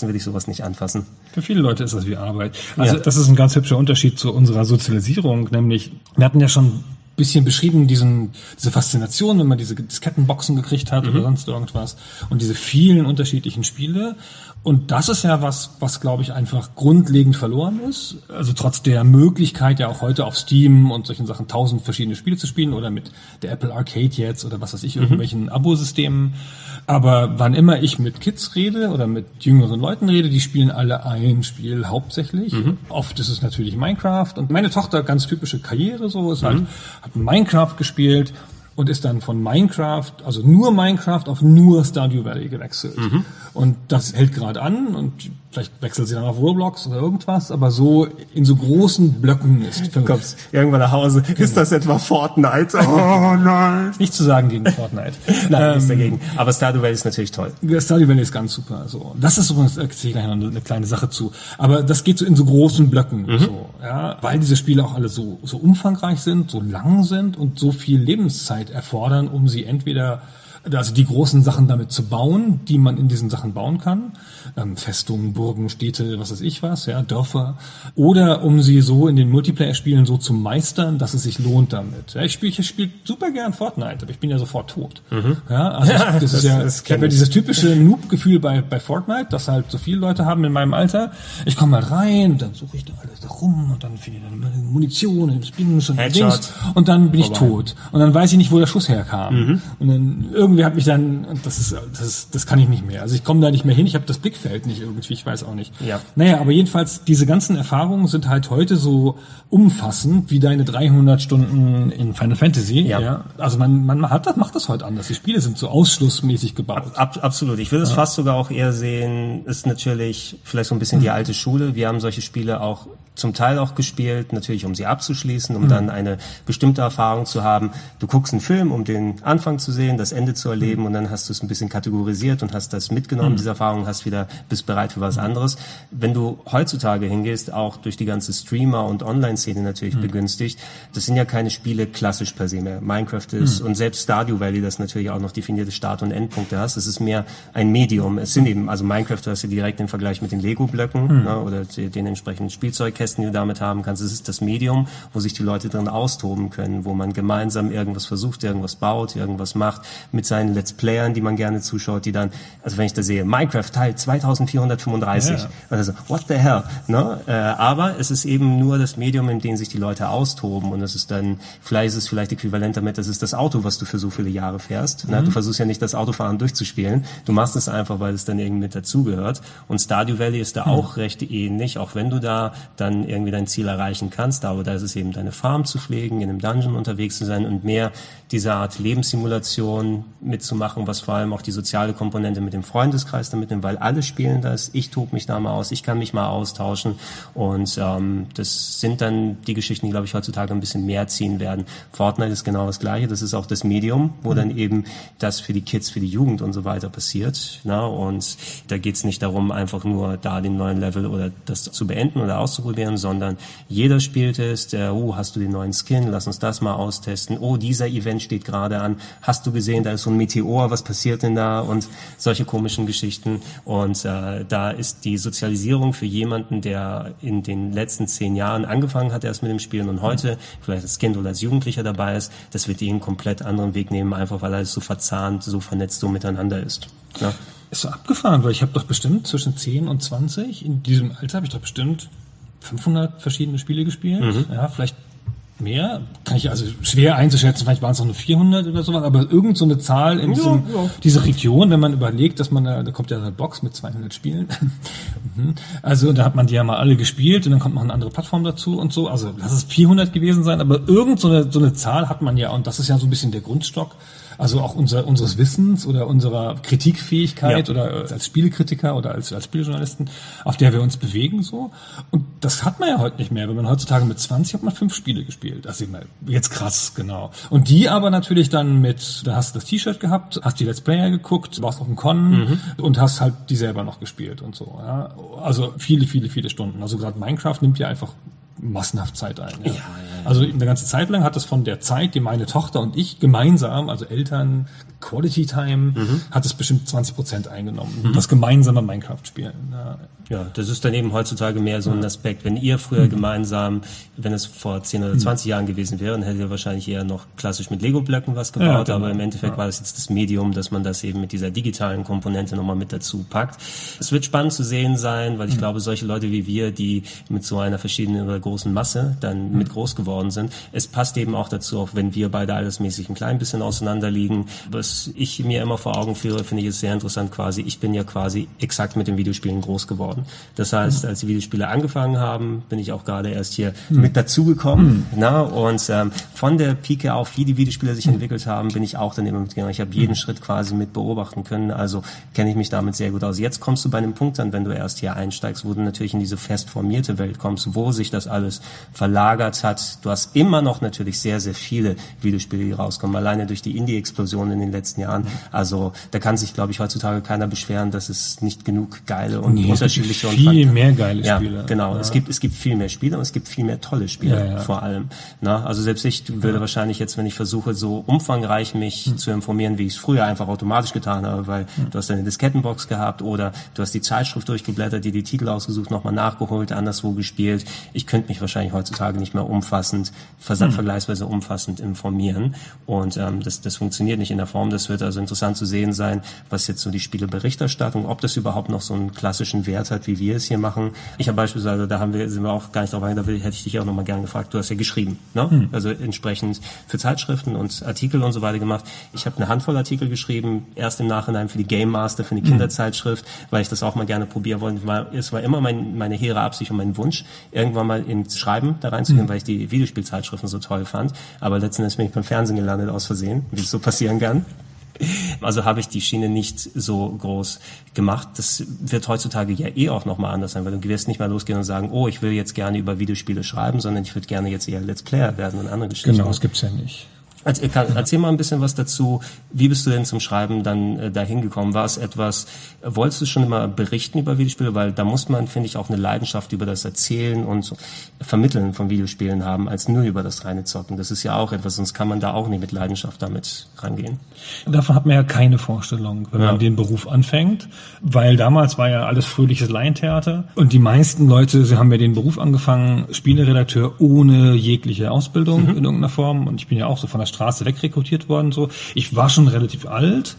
nicht anfassen. Für viele Leute ist das wie Arbeit. Also das ist ein ganz hübscher Unterschied zu unserer Sozialisierung, nämlich wir hatten ja schon bisschen beschrieben, diese Faszination, wenn man diese Diskettenboxen gekriegt hat oder sonst irgendwas und diese vielen unterschiedlichen Spiele. Und das ist ja was glaube ich einfach grundlegend verloren ist. Also trotz der Möglichkeit ja auch heute auf Steam und solchen Sachen 1000 verschiedene Spiele zu spielen oder mit der Apple Arcade jetzt oder was weiß ich, irgendwelchen Abo-Systemen. Aber wann immer ich mit Kids rede oder mit jüngeren Leuten rede, die spielen alle ein Spiel hauptsächlich. Oft ist es natürlich Minecraft und meine Tochter, ganz typische Karriere so, ist halt, hat Minecraft gespielt und ist dann von Minecraft, also nur Minecraft auf nur Stardew Valley gewechselt. Und das hält gerade an und vielleicht wechselt sie dann auf Roblox oder irgendwas, aber so in so großen Blöcken ist. Du kommst irgendwann nach Hause. Genau. Ist das etwa Fortnite? Oh nein. Nicht zu sagen gegen Fortnite. Nein, nichts dagegen. Aber Stardew Valley ist natürlich toll. Stardew Valley ist ganz super. So, das ist übrigens, da erzähle ich gleich noch eine kleine Sache zu. Aber das geht so in so großen Blöcken, so, ja, weil diese Spiele auch alle so umfangreich sind, so lang sind und so viel Lebenszeit erfordern, um sie entweder also die großen Sachen damit zu bauen, die man in diesen Sachen bauen kann, Festungen, Burgen, Städte, was weiß ich was, ja, Dörfer, oder um sie so in den Multiplayer-Spielen so zu meistern, dass es sich lohnt damit. Ja, ich spiele super gern Fortnite, aber ich bin ja sofort tot. Ja, also ich habe ja dieses typische Noob-Gefühl bei Fortnite, das halt so viele Leute haben in meinem Alter. Ich komme mal rein und dann suche ich da alles da rum und dann finde ich dann Munition und Spins und Dings und dann bin ich tot. Und dann weiß ich nicht, wo der Schuss herkam. Und dann irgendwie hat mich dann, das kann ich nicht mehr. Also ich komme da nicht mehr hin, ich habe das Blickfeld nicht irgendwie, ich weiß auch nicht. Ja. Naja, aber jedenfalls, diese ganzen Erfahrungen sind halt heute so umfassend wie deine 300 Stunden in Final Fantasy. Ja. Also man macht das heute anders. Die Spiele sind so ausschlussmäßig gebaut. Absolut. Ich würde es fast sogar auch eher sehen, ist natürlich vielleicht so ein bisschen die alte Schule. Wir haben solche Spiele auch zum Teil auch gespielt, natürlich um sie abzuschließen, um dann eine bestimmte Erfahrung zu haben. Du guckst einen Film, um den Anfang zu sehen, das Ende zu erleben und dann hast du es ein bisschen kategorisiert und hast das mitgenommen, diese Erfahrung, bist bereit für was anderes. Wenn du heutzutage hingehst, auch durch die ganze Streamer- und Online-Szene natürlich begünstigt, das sind ja keine Spiele klassisch per se mehr. Minecraft ist und selbst Stardew Valley, das natürlich auch noch definierte Start- und Endpunkte hast, es ist mehr ein Medium. Es sind eben, also Minecraft, du hast ja direkt den Vergleich mit den Lego-Blöcken oder den entsprechenden Spielzeugkästen, die du damit haben kannst. Es ist das Medium, wo sich die Leute drin austoben können, wo man gemeinsam irgendwas versucht, irgendwas baut, irgendwas macht, mit seinen Let's Playern, die man gerne zuschaut, die dann, also wenn ich da sehe, Minecraft Teil 2435, also what the hell, ne? Aber es ist eben nur das Medium, in dem sich die Leute austoben und es ist dann, vielleicht ist es vielleicht äquivalent damit, das ist das Auto, was du für so viele Jahre fährst. Ne? Du versuchst ja nicht das Autofahren durchzuspielen, du machst es einfach, weil es dann irgendwie mit dazugehört und Stardew Valley ist da auch recht ähnlich, auch wenn du da dann irgendwie dein Ziel erreichen kannst, aber da ist es eben deine Farm zu pflegen, in einem Dungeon unterwegs zu sein und mehr diese Art Lebenssimulation mitzumachen, was vor allem auch die soziale Komponente mit dem Freundeskreis damit nimmt, weil alle spielen das, ich tobe mich da mal aus, ich kann mich mal austauschen und das sind dann die Geschichten, die, glaube ich, heutzutage ein bisschen mehr ziehen werden. Fortnite ist genau das Gleiche, das ist auch das Medium, wo dann eben das für die Kids, für die Jugend und so weiter passiert. Na? Und da geht's nicht darum, einfach nur da den neuen Level oder das zu beenden oder auszuprobieren, sondern jeder spielt es, hast du den neuen Skin, lass uns das mal austesten, dieser Event steht gerade an, hast du gesehen, da ist so ein Meteor, was passiert denn da und solche komischen Geschichten und da ist die Sozialisierung für jemanden, der in den letzten 10 Jahren angefangen hat erst mit dem Spielen und heute vielleicht als Kind oder als Jugendlicher dabei ist, das wird einen komplett anderen Weg nehmen, einfach weil alles so verzahnt, so vernetzt, so miteinander ist. Ja. Ist so abgefahren, weil ich habe doch bestimmt zwischen 10 und 20, in diesem Alter habe ich doch bestimmt 500 verschiedene Spiele gespielt, ja, vielleicht mehr, kann ich also schwer einzuschätzen, vielleicht waren es noch nur 400 oder sowas, aber irgend so eine Zahl in dieser Region, wenn man überlegt, dass man, da kommt ja eine Box mit 200 Spielen, also da hat man die ja mal alle gespielt und dann kommt noch eine andere Plattform dazu und so, also lass es 400 gewesen sein, aber irgend so eine Zahl hat man ja und das ist ja so ein bisschen der Grundstock, also auch unseres Wissens oder unserer Kritikfähigkeit oder als Spielekritiker oder als Spielejournalisten, auf der wir uns bewegen so. Und das hat man ja heute nicht mehr. Wenn man heutzutage mit 20 hat man 5 Spiele gespielt. Also jetzt krass, genau. Und die aber natürlich dann da hast du das T-Shirt gehabt, hast die Let's Player geguckt, warst auf dem Con und hast halt die selber noch gespielt und so. Ja. Also viele, viele, viele Stunden. Also gerade Minecraft nimmt ja einfach massenhaft Zeit ein. Ja. Also eine ganze Zeit lang hat es von der Zeit, die meine Tochter und ich gemeinsam, also Eltern, Quality Time, hat es bestimmt 20% eingenommen. Das gemeinsame Minecraft-Spielen. Ja, das ist dann eben heutzutage mehr so ein Aspekt. Wenn ihr früher gemeinsam, wenn es vor 10 oder 20 Jahren gewesen wäre, dann hättet ihr wahrscheinlich eher noch klassisch mit Lego-Blöcken was gebaut, aber im Endeffekt war das jetzt das Medium, dass man das eben mit dieser digitalen Komponente nochmal mit dazu packt. Es wird spannend zu sehen sein, weil ich glaube, solche Leute wie wir, die mit so einer verschiedenen oder großen Masse dann mit groß geworden sind, es passt eben auch dazu, auch wenn wir beide altersmäßig ein klein bisschen auseinander liegen. Was ich mir immer vor Augen führe, finde ich es sehr interessant quasi. Ich bin ja quasi exakt mit den Videospielen groß geworden. Das heißt, als die Videospiele angefangen haben, bin ich auch gerade erst hier mit dazugekommen. Und von der Pike auf, wie die Videospiele sich entwickelt haben, bin ich auch dann immer mitgegangen. Ich habe jeden Schritt quasi mit beobachten können, also kenne ich mich damit sehr gut aus. Jetzt kommst du bei einem Punkt an, wenn du erst hier einsteigst, wo du natürlich in diese fest formierte Welt kommst, wo sich das alles verlagert hat. Du hast immer noch natürlich sehr, sehr viele Videospiele, die rauskommen, alleine durch die Indie-Explosion in den letzten Jahren. Also da kann sich, glaube ich, heutzutage keiner beschweren, dass es nicht genug geile und unterschiedliche und viel mehr geile Spiele. Ja, genau. Ja. Es gibt viel mehr Spiele und es gibt viel mehr tolle Spiele vor allem. Na, also selbst ich würde wahrscheinlich jetzt, wenn ich versuche, so umfangreich mich zu informieren, wie ich es früher einfach automatisch getan habe, weil du hast eine Diskettenbox gehabt oder du hast die Zeitschrift durchgeblättert, dir die Titel ausgesucht, nochmal nachgeholt, anderswo gespielt. Ich könnte mich wahrscheinlich heutzutage nicht mehr vergleichsweise umfassend informieren und das funktioniert nicht in der Form. Das wird also interessant zu sehen sein, was jetzt so die Spieleberichterstattung, ob das überhaupt noch so einen klassischen Wert hat, wie wir es hier machen. Ich habe beispielsweise, sind wir auch gar nicht drauf eingegangen, da hätte ich dich auch nochmal gerne gefragt, du hast ja geschrieben, ne? Also entsprechend für Zeitschriften und Artikel und so weiter gemacht. Ich habe eine Handvoll Artikel geschrieben, erst im Nachhinein für die Game Master, für eine Kinderzeitschrift, weil ich das auch mal gerne probieren wollte. Es war immer meine hehre Absicht und mein Wunsch, irgendwann mal ins Schreiben da reinzugehen, weil ich die Videospielzeitschriften so toll fand. Aber letzten Endes bin ich beim Fernsehen gelandet aus Versehen, wie es so passieren kann. Also habe ich die Schiene nicht so groß gemacht. Das wird heutzutage ja auch nochmal anders sein, weil du wirst nicht mal losgehen und sagen, oh, ich will jetzt gerne über Videospiele schreiben, sondern ich würde gerne jetzt eher Let's Player werden und andere Geschichten. Genau, das gibt's ja nicht. Erzähl mal ein bisschen was dazu. Wie bist du denn zum Schreiben dann dahin gekommen? War es etwas, wolltest du schon immer berichten über Videospiele? Weil da muss man, finde ich, auch eine Leidenschaft über das Erzählen und Vermitteln von Videospielen haben, als nur über das reine Zocken. Das ist ja auch etwas, sonst kann man da auch nicht mit Leidenschaft damit rangehen. Davon hat man ja keine Vorstellung, wenn man den Beruf anfängt, weil damals war ja alles fröhliches Laientheater und die meisten Leute, sie haben ja den Beruf angefangen, Spieleredakteur ohne jegliche Ausbildung in irgendeiner Form und ich bin ja auch so von der Straße wegrekrutiert worden. So, ich war schon relativ alt,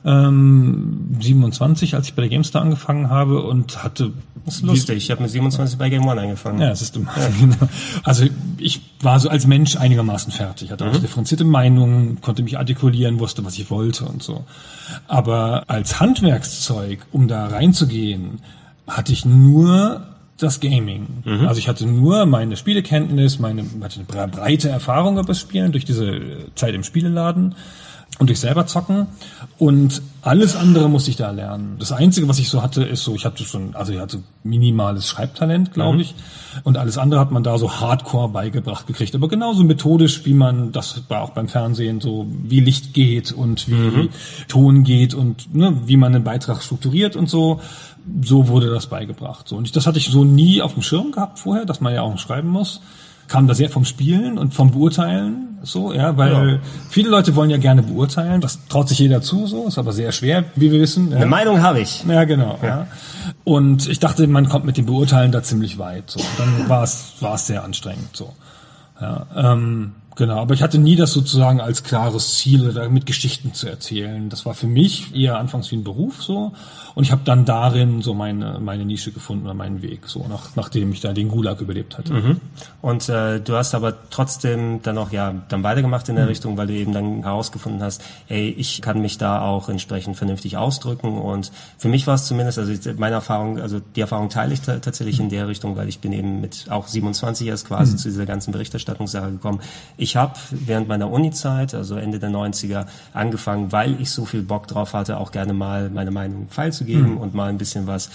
27, als ich bei der GameStar angefangen habe und hatte... Das ist lustig, ich habe mit 27 bei Game One angefangen. Ja, das ist genau. Also ich war so als Mensch einigermaßen fertig, hatte auch differenzierte Meinungen, konnte mich artikulieren, wusste, was ich wollte und so. Aber als Handwerkszeug, um da reinzugehen, hatte ich nur das Gaming. Also ich hatte nur meine Spielekenntnis, hatte eine breite Erfahrung über das Spielen durch diese Zeit im Spieleladen und durch selber zocken und alles andere musste ich da lernen. Das Einzige, was ich so hatte, ist so, ich hatte minimales Schreibtalent, glaube ich, und alles andere hat man da so hardcore beigebracht gekriegt, aber genauso methodisch, wie man, das war auch beim Fernsehen so, wie Licht geht und wie Ton geht und wie man einen Beitrag strukturiert und so. So wurde das beigebracht. So. Und das hatte ich so nie auf dem Schirm gehabt vorher, dass man ja auch schreiben muss. Kam da sehr vom Spielen und vom Beurteilen, so, ja, weil viele Leute wollen ja gerne beurteilen. Das traut sich jeder zu, so, ist aber sehr schwer, wie wir wissen. Eine Meinung habe ich. Ja, genau, ja. Und ich dachte, man kommt mit dem Beurteilen da ziemlich weit, so. Und dann war es sehr anstrengend, so. Ja, genau, aber ich hatte nie das sozusagen als klares Ziel, da mit Geschichten zu erzählen. Das war für mich eher anfangs wie ein Beruf so und ich habe dann darin so meine Nische gefunden oder meinen Weg, so nachdem ich da den Gulag überlebt hatte. Und du hast aber trotzdem dann auch dann weitergemacht in der Richtung, weil du eben dann herausgefunden hast, ich kann mich da auch entsprechend vernünftig ausdrücken und für mich war es zumindest, also meine Erfahrung, also die Erfahrung teile ich tatsächlich in der Richtung, weil ich bin eben mit auch 27 erst quasi zu dieser ganzen Berichterstattungssache gekommen. Ich habe während meiner Uni-Zeit, also Ende der 90er, angefangen, weil ich so viel Bock drauf hatte, auch gerne mal meine Meinung feilzugeben und mal ein bisschen was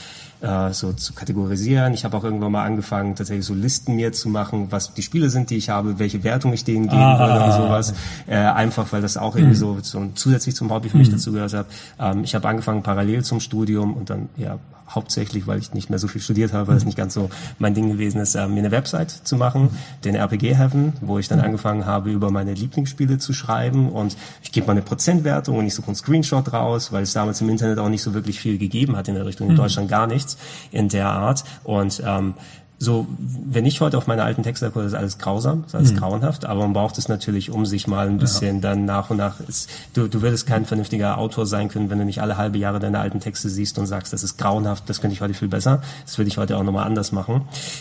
so zu kategorisieren. Ich habe auch irgendwann mal angefangen, tatsächlich so Listen mir zu machen, was die Spiele sind, die ich habe, welche Wertung ich denen geben würde und sowas. Einfach, weil das auch irgendwie so zusätzlich zum Hobby für mich dazu gehört hat. Ich habe angefangen parallel zum Studium und dann hauptsächlich, weil ich nicht mehr so viel studiert habe, weil es nicht ganz so mein Ding gewesen ist, mir eine Website zu machen, den RPG Heaven, wo ich dann angefangen habe, über meine Lieblingsspiele zu schreiben und ich gebe mal eine Prozentwertung und ich suche einen Screenshot raus, weil es damals im Internet auch nicht so wirklich viel gegeben hat in der Richtung, in Deutschland gar nichts in der Art und so, wenn ich heute auf meine alten Texte gucke, ist alles grausam, ist alles grauenhaft, aber man braucht es natürlich, um sich mal ein bisschen dann nach und nach, du würdest kein vernünftiger Autor sein können, wenn du nicht alle halbe Jahre deine alten Texte siehst und sagst, das ist grauenhaft, das könnte ich heute viel besser, das würde ich heute auch nochmal anders machen.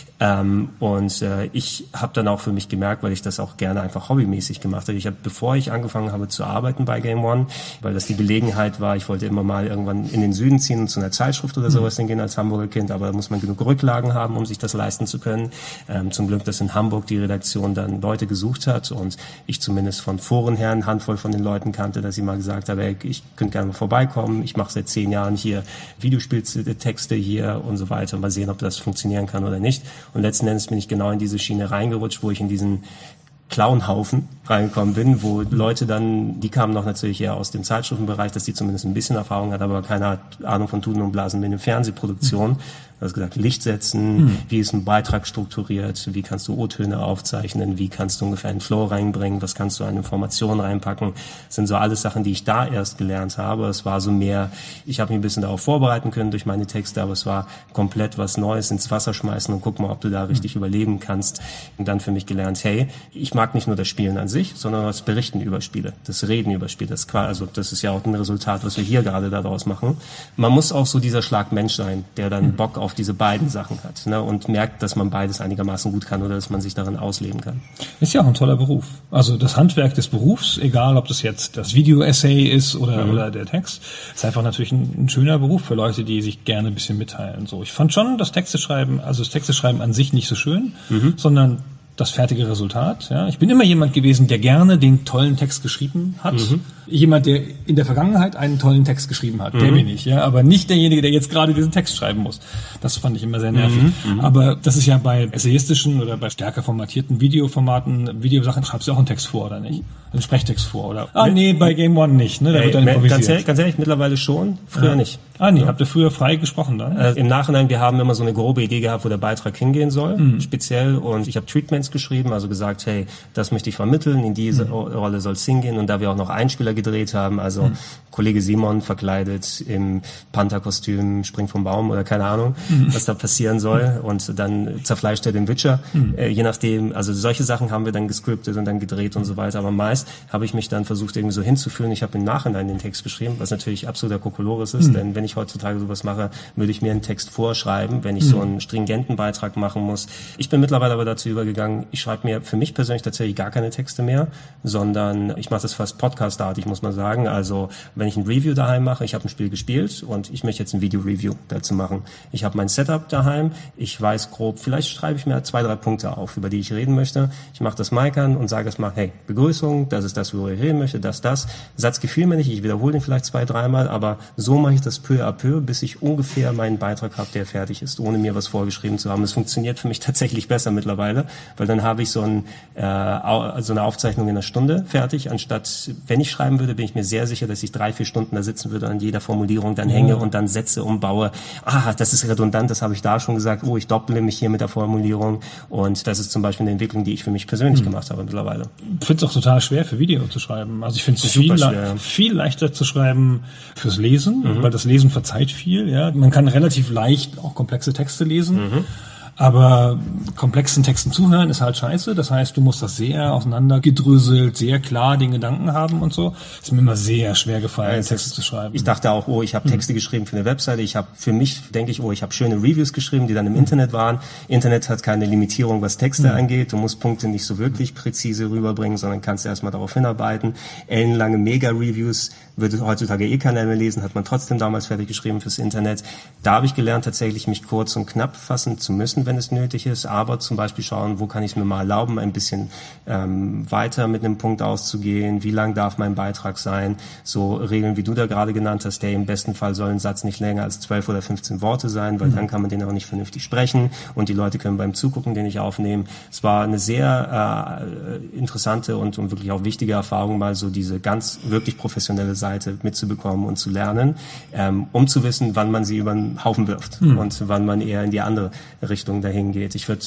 Ich habe dann auch für mich gemerkt, weil ich das auch gerne einfach hobbymäßig gemacht habe. Bevor ich angefangen habe zu arbeiten bei Game One, weil das die Gelegenheit war, ich wollte immer mal irgendwann in den Süden ziehen und zu einer Zeitschrift oder sowas hingehen als Hamburger Kind, aber da muss man genug Rücklagen haben, um sich das leisten zu können. Zum Glück, dass in Hamburg die Redaktion dann Leute gesucht hat und ich zumindest von Foren her eine Handvoll von den Leuten kannte, dass ich mal gesagt habe, hey, ich könnte gerne mal vorbeikommen, ich mache seit 10 Jahren hier Videospieltexte hier und so weiter, mal sehen, ob das funktionieren kann oder nicht. Und letzten Endes bin ich genau in diese Schiene reingerutscht, wo ich in diesen Clownhaufen reingekommen bin, wo Leute dann, die kamen noch natürlich eher aus dem Zeitschriftenbereich, dass die zumindest ein bisschen Erfahrung hat, aber keine Ahnung von Tuten und Blasen mit der Fernsehproduktion. Du hast gesagt, Licht setzen, wie ist ein Beitrag strukturiert, wie kannst du O-Töne aufzeichnen, wie kannst du ungefähr einen Flow reinbringen, was kannst du an Informationen reinpacken. Das sind so alles Sachen, die ich da erst gelernt habe. Es war so mehr, ich habe mich ein bisschen darauf vorbereiten können durch meine Texte, aber es war komplett was Neues ins Wasser schmeißen und guck mal, ob du da richtig überleben kannst. Und dann für mich gelernt, hey, ich mag nicht nur das Spielen an sich, sondern das Berichten über Spiele, das Reden über Spiele. Das ist ja auch ein Resultat, was wir hier gerade daraus machen. Man muss auch so dieser Schlag Mensch sein, der dann Bock auf diese beiden Sachen hat, ne, und merkt, dass man beides einigermaßen gut kann oder dass man sich darin ausleben kann. Ist ja auch ein toller Beruf. Also das Handwerk des Berufs, egal ob das jetzt das Video-Essay ist oder der Text, ist einfach natürlich ein schöner Beruf für Leute, die sich gerne ein bisschen mitteilen. So, ich fand schon das Texteschreiben an sich nicht so schön, sondern das fertige Resultat. Ja. Ich bin immer jemand gewesen, der gerne den tollen Text geschrieben hat. Jemand, der in der Vergangenheit einen tollen Text geschrieben hat. Der bin ich, ja. Aber nicht derjenige, der jetzt gerade diesen Text schreiben muss. Das fand ich immer sehr nervig. Aber das ist ja bei essayistischen oder bei stärker formatierten Videosachen schreibst du auch einen Text vor, oder nicht? Einen Sprechtext vor, oder? Bei Game One nicht, ne? Da wird dann improvisiert. Ganz ehrlich, mittlerweile schon, früher nicht. Habt ihr früher frei gesprochen dann? Im Nachhinein, wir haben immer so eine grobe Idee gehabt, wo der Beitrag hingehen soll, speziell. Und ich habe Treatments geschrieben, also gesagt, hey, das möchte ich vermitteln, in diese Rolle soll es hingehen. Und da wir auch noch Einspieler gedreht haben, also Kollege Simon verkleidet im Panther-Kostüm, springt vom Baum oder keine Ahnung, was da passieren soll. Und dann zerfleischt er den Witcher. Je nachdem, also solche Sachen haben wir dann gescriptet und dann gedreht und so weiter. Aber meist habe ich mich dann versucht, irgendwie so hinzuführen. Ich habe im Nachhinein den Text geschrieben, was natürlich absoluter Kokolores ist, denn wenn ich heutzutage sowas mache, würde ich mir einen Text vorschreiben, wenn ich so einen stringenten Beitrag machen muss. Ich bin mittlerweile aber dazu übergegangen, ich schreibe mir für mich persönlich tatsächlich gar keine Texte mehr, sondern ich mache das fast podcastartig, muss man sagen. Also wenn ich ein Review daheim mache, ich habe ein Spiel gespielt und ich möchte jetzt ein Video-Review dazu machen. Ich habe mein Setup daheim, ich weiß grob, vielleicht schreibe ich mir 2, 3 Punkte auf, über die ich reden möchte. Ich mache das Mic an und sage erstmal, hey, Begrüßung, das ist das, worüber ich reden möchte, das. Satz gefiel mir nicht, ich wiederhole den vielleicht 2, 3 Mal, aber so mache ich das peu à peu, bis ich ungefähr meinen Beitrag habe, der fertig ist, ohne mir was vorgeschrieben zu haben. Das funktioniert für mich tatsächlich besser mittlerweile, weil dann habe ich so eine Aufzeichnung in einer Stunde fertig, anstatt, wenn ich schreiben würde, bin ich mir sehr sicher, dass ich 3, 4 Stunden da sitzen würde, an jeder Formulierung dann hänge und dann Sätze umbaue. Das ist redundant, das habe ich da schon gesagt. Ich dopple mich hier mit der Formulierung und das ist zum Beispiel eine Entwicklung, die ich für mich persönlich gemacht habe mittlerweile. Ich finde es auch total schwer für Video zu schreiben. Also ich finde es viel leichter zu schreiben fürs Lesen, weil das Lesen verzeiht viel. Ja, man kann relativ leicht auch komplexe Texte lesen. Aber komplexen Texten zuhören ist halt scheiße. Das heißt, du musst das sehr auseinandergedröselt, sehr klar den Gedanken haben und so. Ist mir immer sehr schwer gefallen, Texte zu schreiben. Ich dachte auch, ich habe Texte geschrieben für eine Webseite. Ich habe für mich, denke ich, ich habe schöne Reviews geschrieben, die dann im Internet waren. Internet hat keine Limitierung, was Texte angeht. Du musst Punkte nicht so wirklich präzise rüberbringen, sondern kannst erstmal darauf hinarbeiten. Ellenlange Mega-Reviews würde heutzutage keiner mehr lesen, hat man trotzdem damals fertig geschrieben fürs Internet. Da habe ich gelernt, tatsächlich mich kurz und knapp fassen zu müssen, müssen, wenn es nötig ist, aber zum Beispiel schauen, wo kann ich es mir mal erlauben, ein bisschen weiter mit einem Punkt auszugehen, wie lang darf mein Beitrag sein, so Regeln, wie du da gerade genannt hast, der im besten Fall soll ein Satz nicht länger als 12 oder 15 Worte sein, weil dann kann man den auch nicht vernünftig sprechen und die Leute können beim Zugucken den nicht aufnehmen. Es war eine sehr interessante und wirklich auch wichtige Erfahrung, mal so diese ganz wirklich professionelle Seite mitzubekommen und zu lernen, um zu wissen, wann man sie über den Haufen wirft und wann man eher in die andere Richtung dahin geht. Ich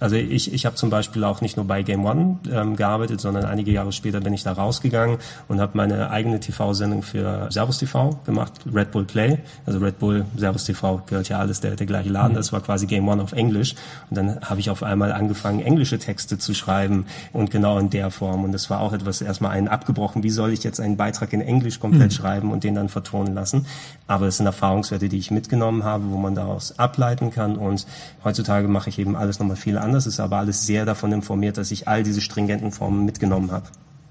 habe zum Beispiel auch nicht nur bei Game One gearbeitet, sondern einige Jahre später bin ich da rausgegangen und habe meine eigene TV-Sendung für Servus TV gemacht, Red Bull Play. Also Red Bull, Servus TV gehört ja alles der gleiche Laden. Das war quasi Game One auf Englisch. Und dann habe ich auf einmal angefangen, englische Texte zu schreiben und genau in der Form. Und das war auch etwas, erstmal einen abgebrochen. Wie soll ich jetzt einen Beitrag in Englisch komplett schreiben und den dann vertonen lassen? Aber es sind Erfahrungswerte, die ich mitgenommen habe, wo man daraus ableiten kann. Und heutzutage mache ich eben alles nochmal viel anders. Ist aber alles sehr davon informiert, dass ich all diese stringenten Formen mitgenommen habe.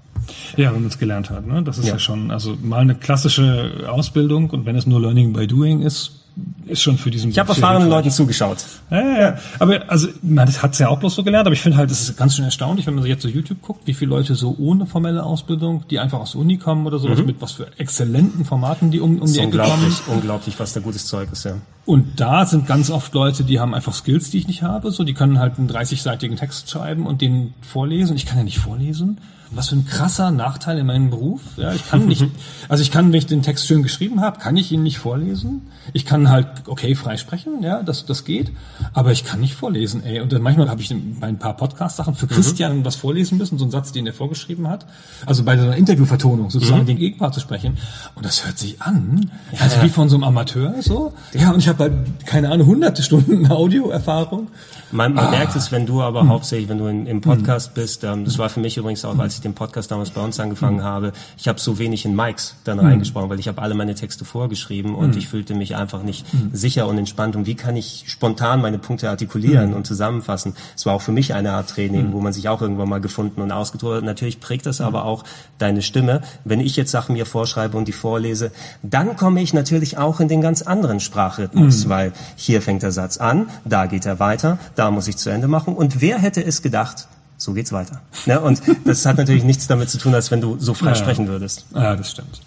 Ja, wenn man es gelernt hat, ne? Das ist ja schon, also mal eine klassische Ausbildung und wenn es nur Learning by Doing ist schon für diesen... Ich habe erfahrenen Leuten zugeschaut. Ja. Aber also, man hat es ja auch bloß so gelernt, aber ich finde halt, es ist ganz schön erstaunlich, wenn man jetzt so YouTube guckt, wie viele Leute so ohne formelle Ausbildung, die einfach aus der Uni kommen oder sowas, mit was für exzellenten Formaten die um die Ecke kommen. Unglaublich, was da gutes Zeug ist, ja. Und da sind ganz oft Leute, die haben einfach Skills, die ich nicht habe, so, die können halt einen 30-seitigen Text schreiben und den vorlesen. Ich kann ja nicht vorlesen. Was für ein krasser Nachteil in meinem Beruf. Ja, ich kann nicht, wenn ich den Text schön geschrieben habe, kann ich ihn nicht vorlesen. Ich kann halt, frei sprechen, ja, das geht. Aber ich kann nicht vorlesen, ey. Und dann manchmal habe ich bei ein paar Podcast-Sachen für Christian was vorlesen müssen, so einen Satz, den er vorgeschrieben hat. Also bei so einer Interviewvertonung sozusagen den Gegenpart zu sprechen. Und das hört sich an, also wie von so einem Amateur, so. Ja, und ich habe halt, keine Ahnung, hunderte Stunden Audioerfahrung. Man merkt es, wenn du aber hauptsächlich, wenn du im Podcast bist, das war für mich übrigens auch, als ich den Podcast damals bei uns angefangen habe, ich habe so wenig in Mics dann reingesprochen, weil ich habe alle meine Texte vorgeschrieben und ich fühlte mich einfach nicht sicher und entspannt. Und wie kann ich spontan meine Punkte artikulieren und zusammenfassen? Es war auch für mich eine Art Training, wo man sich auch irgendwann mal gefunden und ausgetobt hat. Natürlich prägt das aber auch deine Stimme. Wenn ich jetzt Sachen mir vorschreibe und die vorlese, dann komme ich natürlich auch in den ganz anderen Sprachrhythmus, weil hier fängt der Satz an, da geht er weiter, da muss ich zu Ende machen. Und wer hätte es gedacht, so geht's weiter. Ne? Und das hat natürlich nichts damit zu tun, als wenn du so frei sprechen würdest. Ja, das stimmt.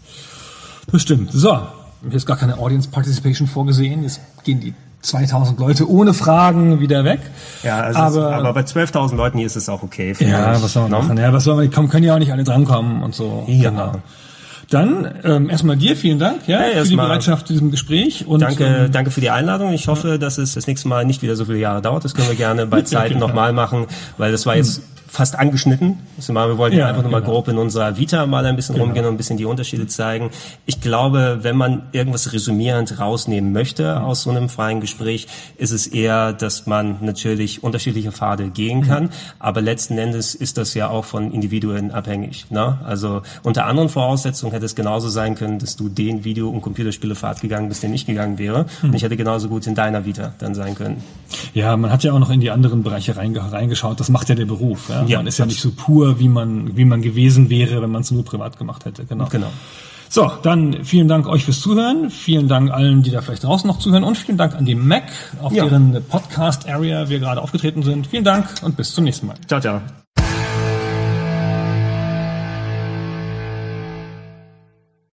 Das stimmt. So, hier ist gar keine Audience Participation vorgesehen. Jetzt gehen die 2000 Leute ohne Fragen wieder weg. Ja, also aber bei 12.000 Leuten hier ist es auch okay. Ja, was soll man machen? Ja, können ja auch nicht alle drankommen und so. Ja. Genau. Dann erstmal dir vielen Dank für die Bereitschaft zu diesem Gespräch. Und danke für die Einladung. Ich hoffe, dass es das nächste Mal nicht wieder so viele Jahre dauert. Das können wir gerne bei Zeiten nochmal machen, weil das war jetzt fast angeschnitten. Wir wollten einfach nur mal grob in unserer Vita mal ein bisschen rumgehen und ein bisschen die Unterschiede zeigen. Ich glaube, wenn man irgendwas resümierend rausnehmen möchte aus so einem freien Gespräch, ist es eher, dass man natürlich unterschiedliche Pfade gehen kann. Aber letzten Endes ist das ja auch von Individuen abhängig. Ne? Also unter anderen Voraussetzungen hätte es genauso sein können, dass du den Video- und Computerspielepfad gegangen bist, den ich gegangen wäre. Und ich hätte genauso gut in deiner Vita dann sein können. Ja, man hat ja auch noch in die anderen Bereiche reingeschaut. Das macht ja der Beruf. Ja, man ist ja nicht so pur, wie man gewesen wäre, wenn man es nur privat gemacht hätte. Genau. So, dann vielen Dank euch fürs Zuhören. Vielen Dank allen, die da vielleicht draußen noch zuhören. Und vielen Dank an die Mac, auf deren Podcast-Area wir gerade aufgetreten sind. Vielen Dank und bis zum nächsten Mal. Ciao, ciao.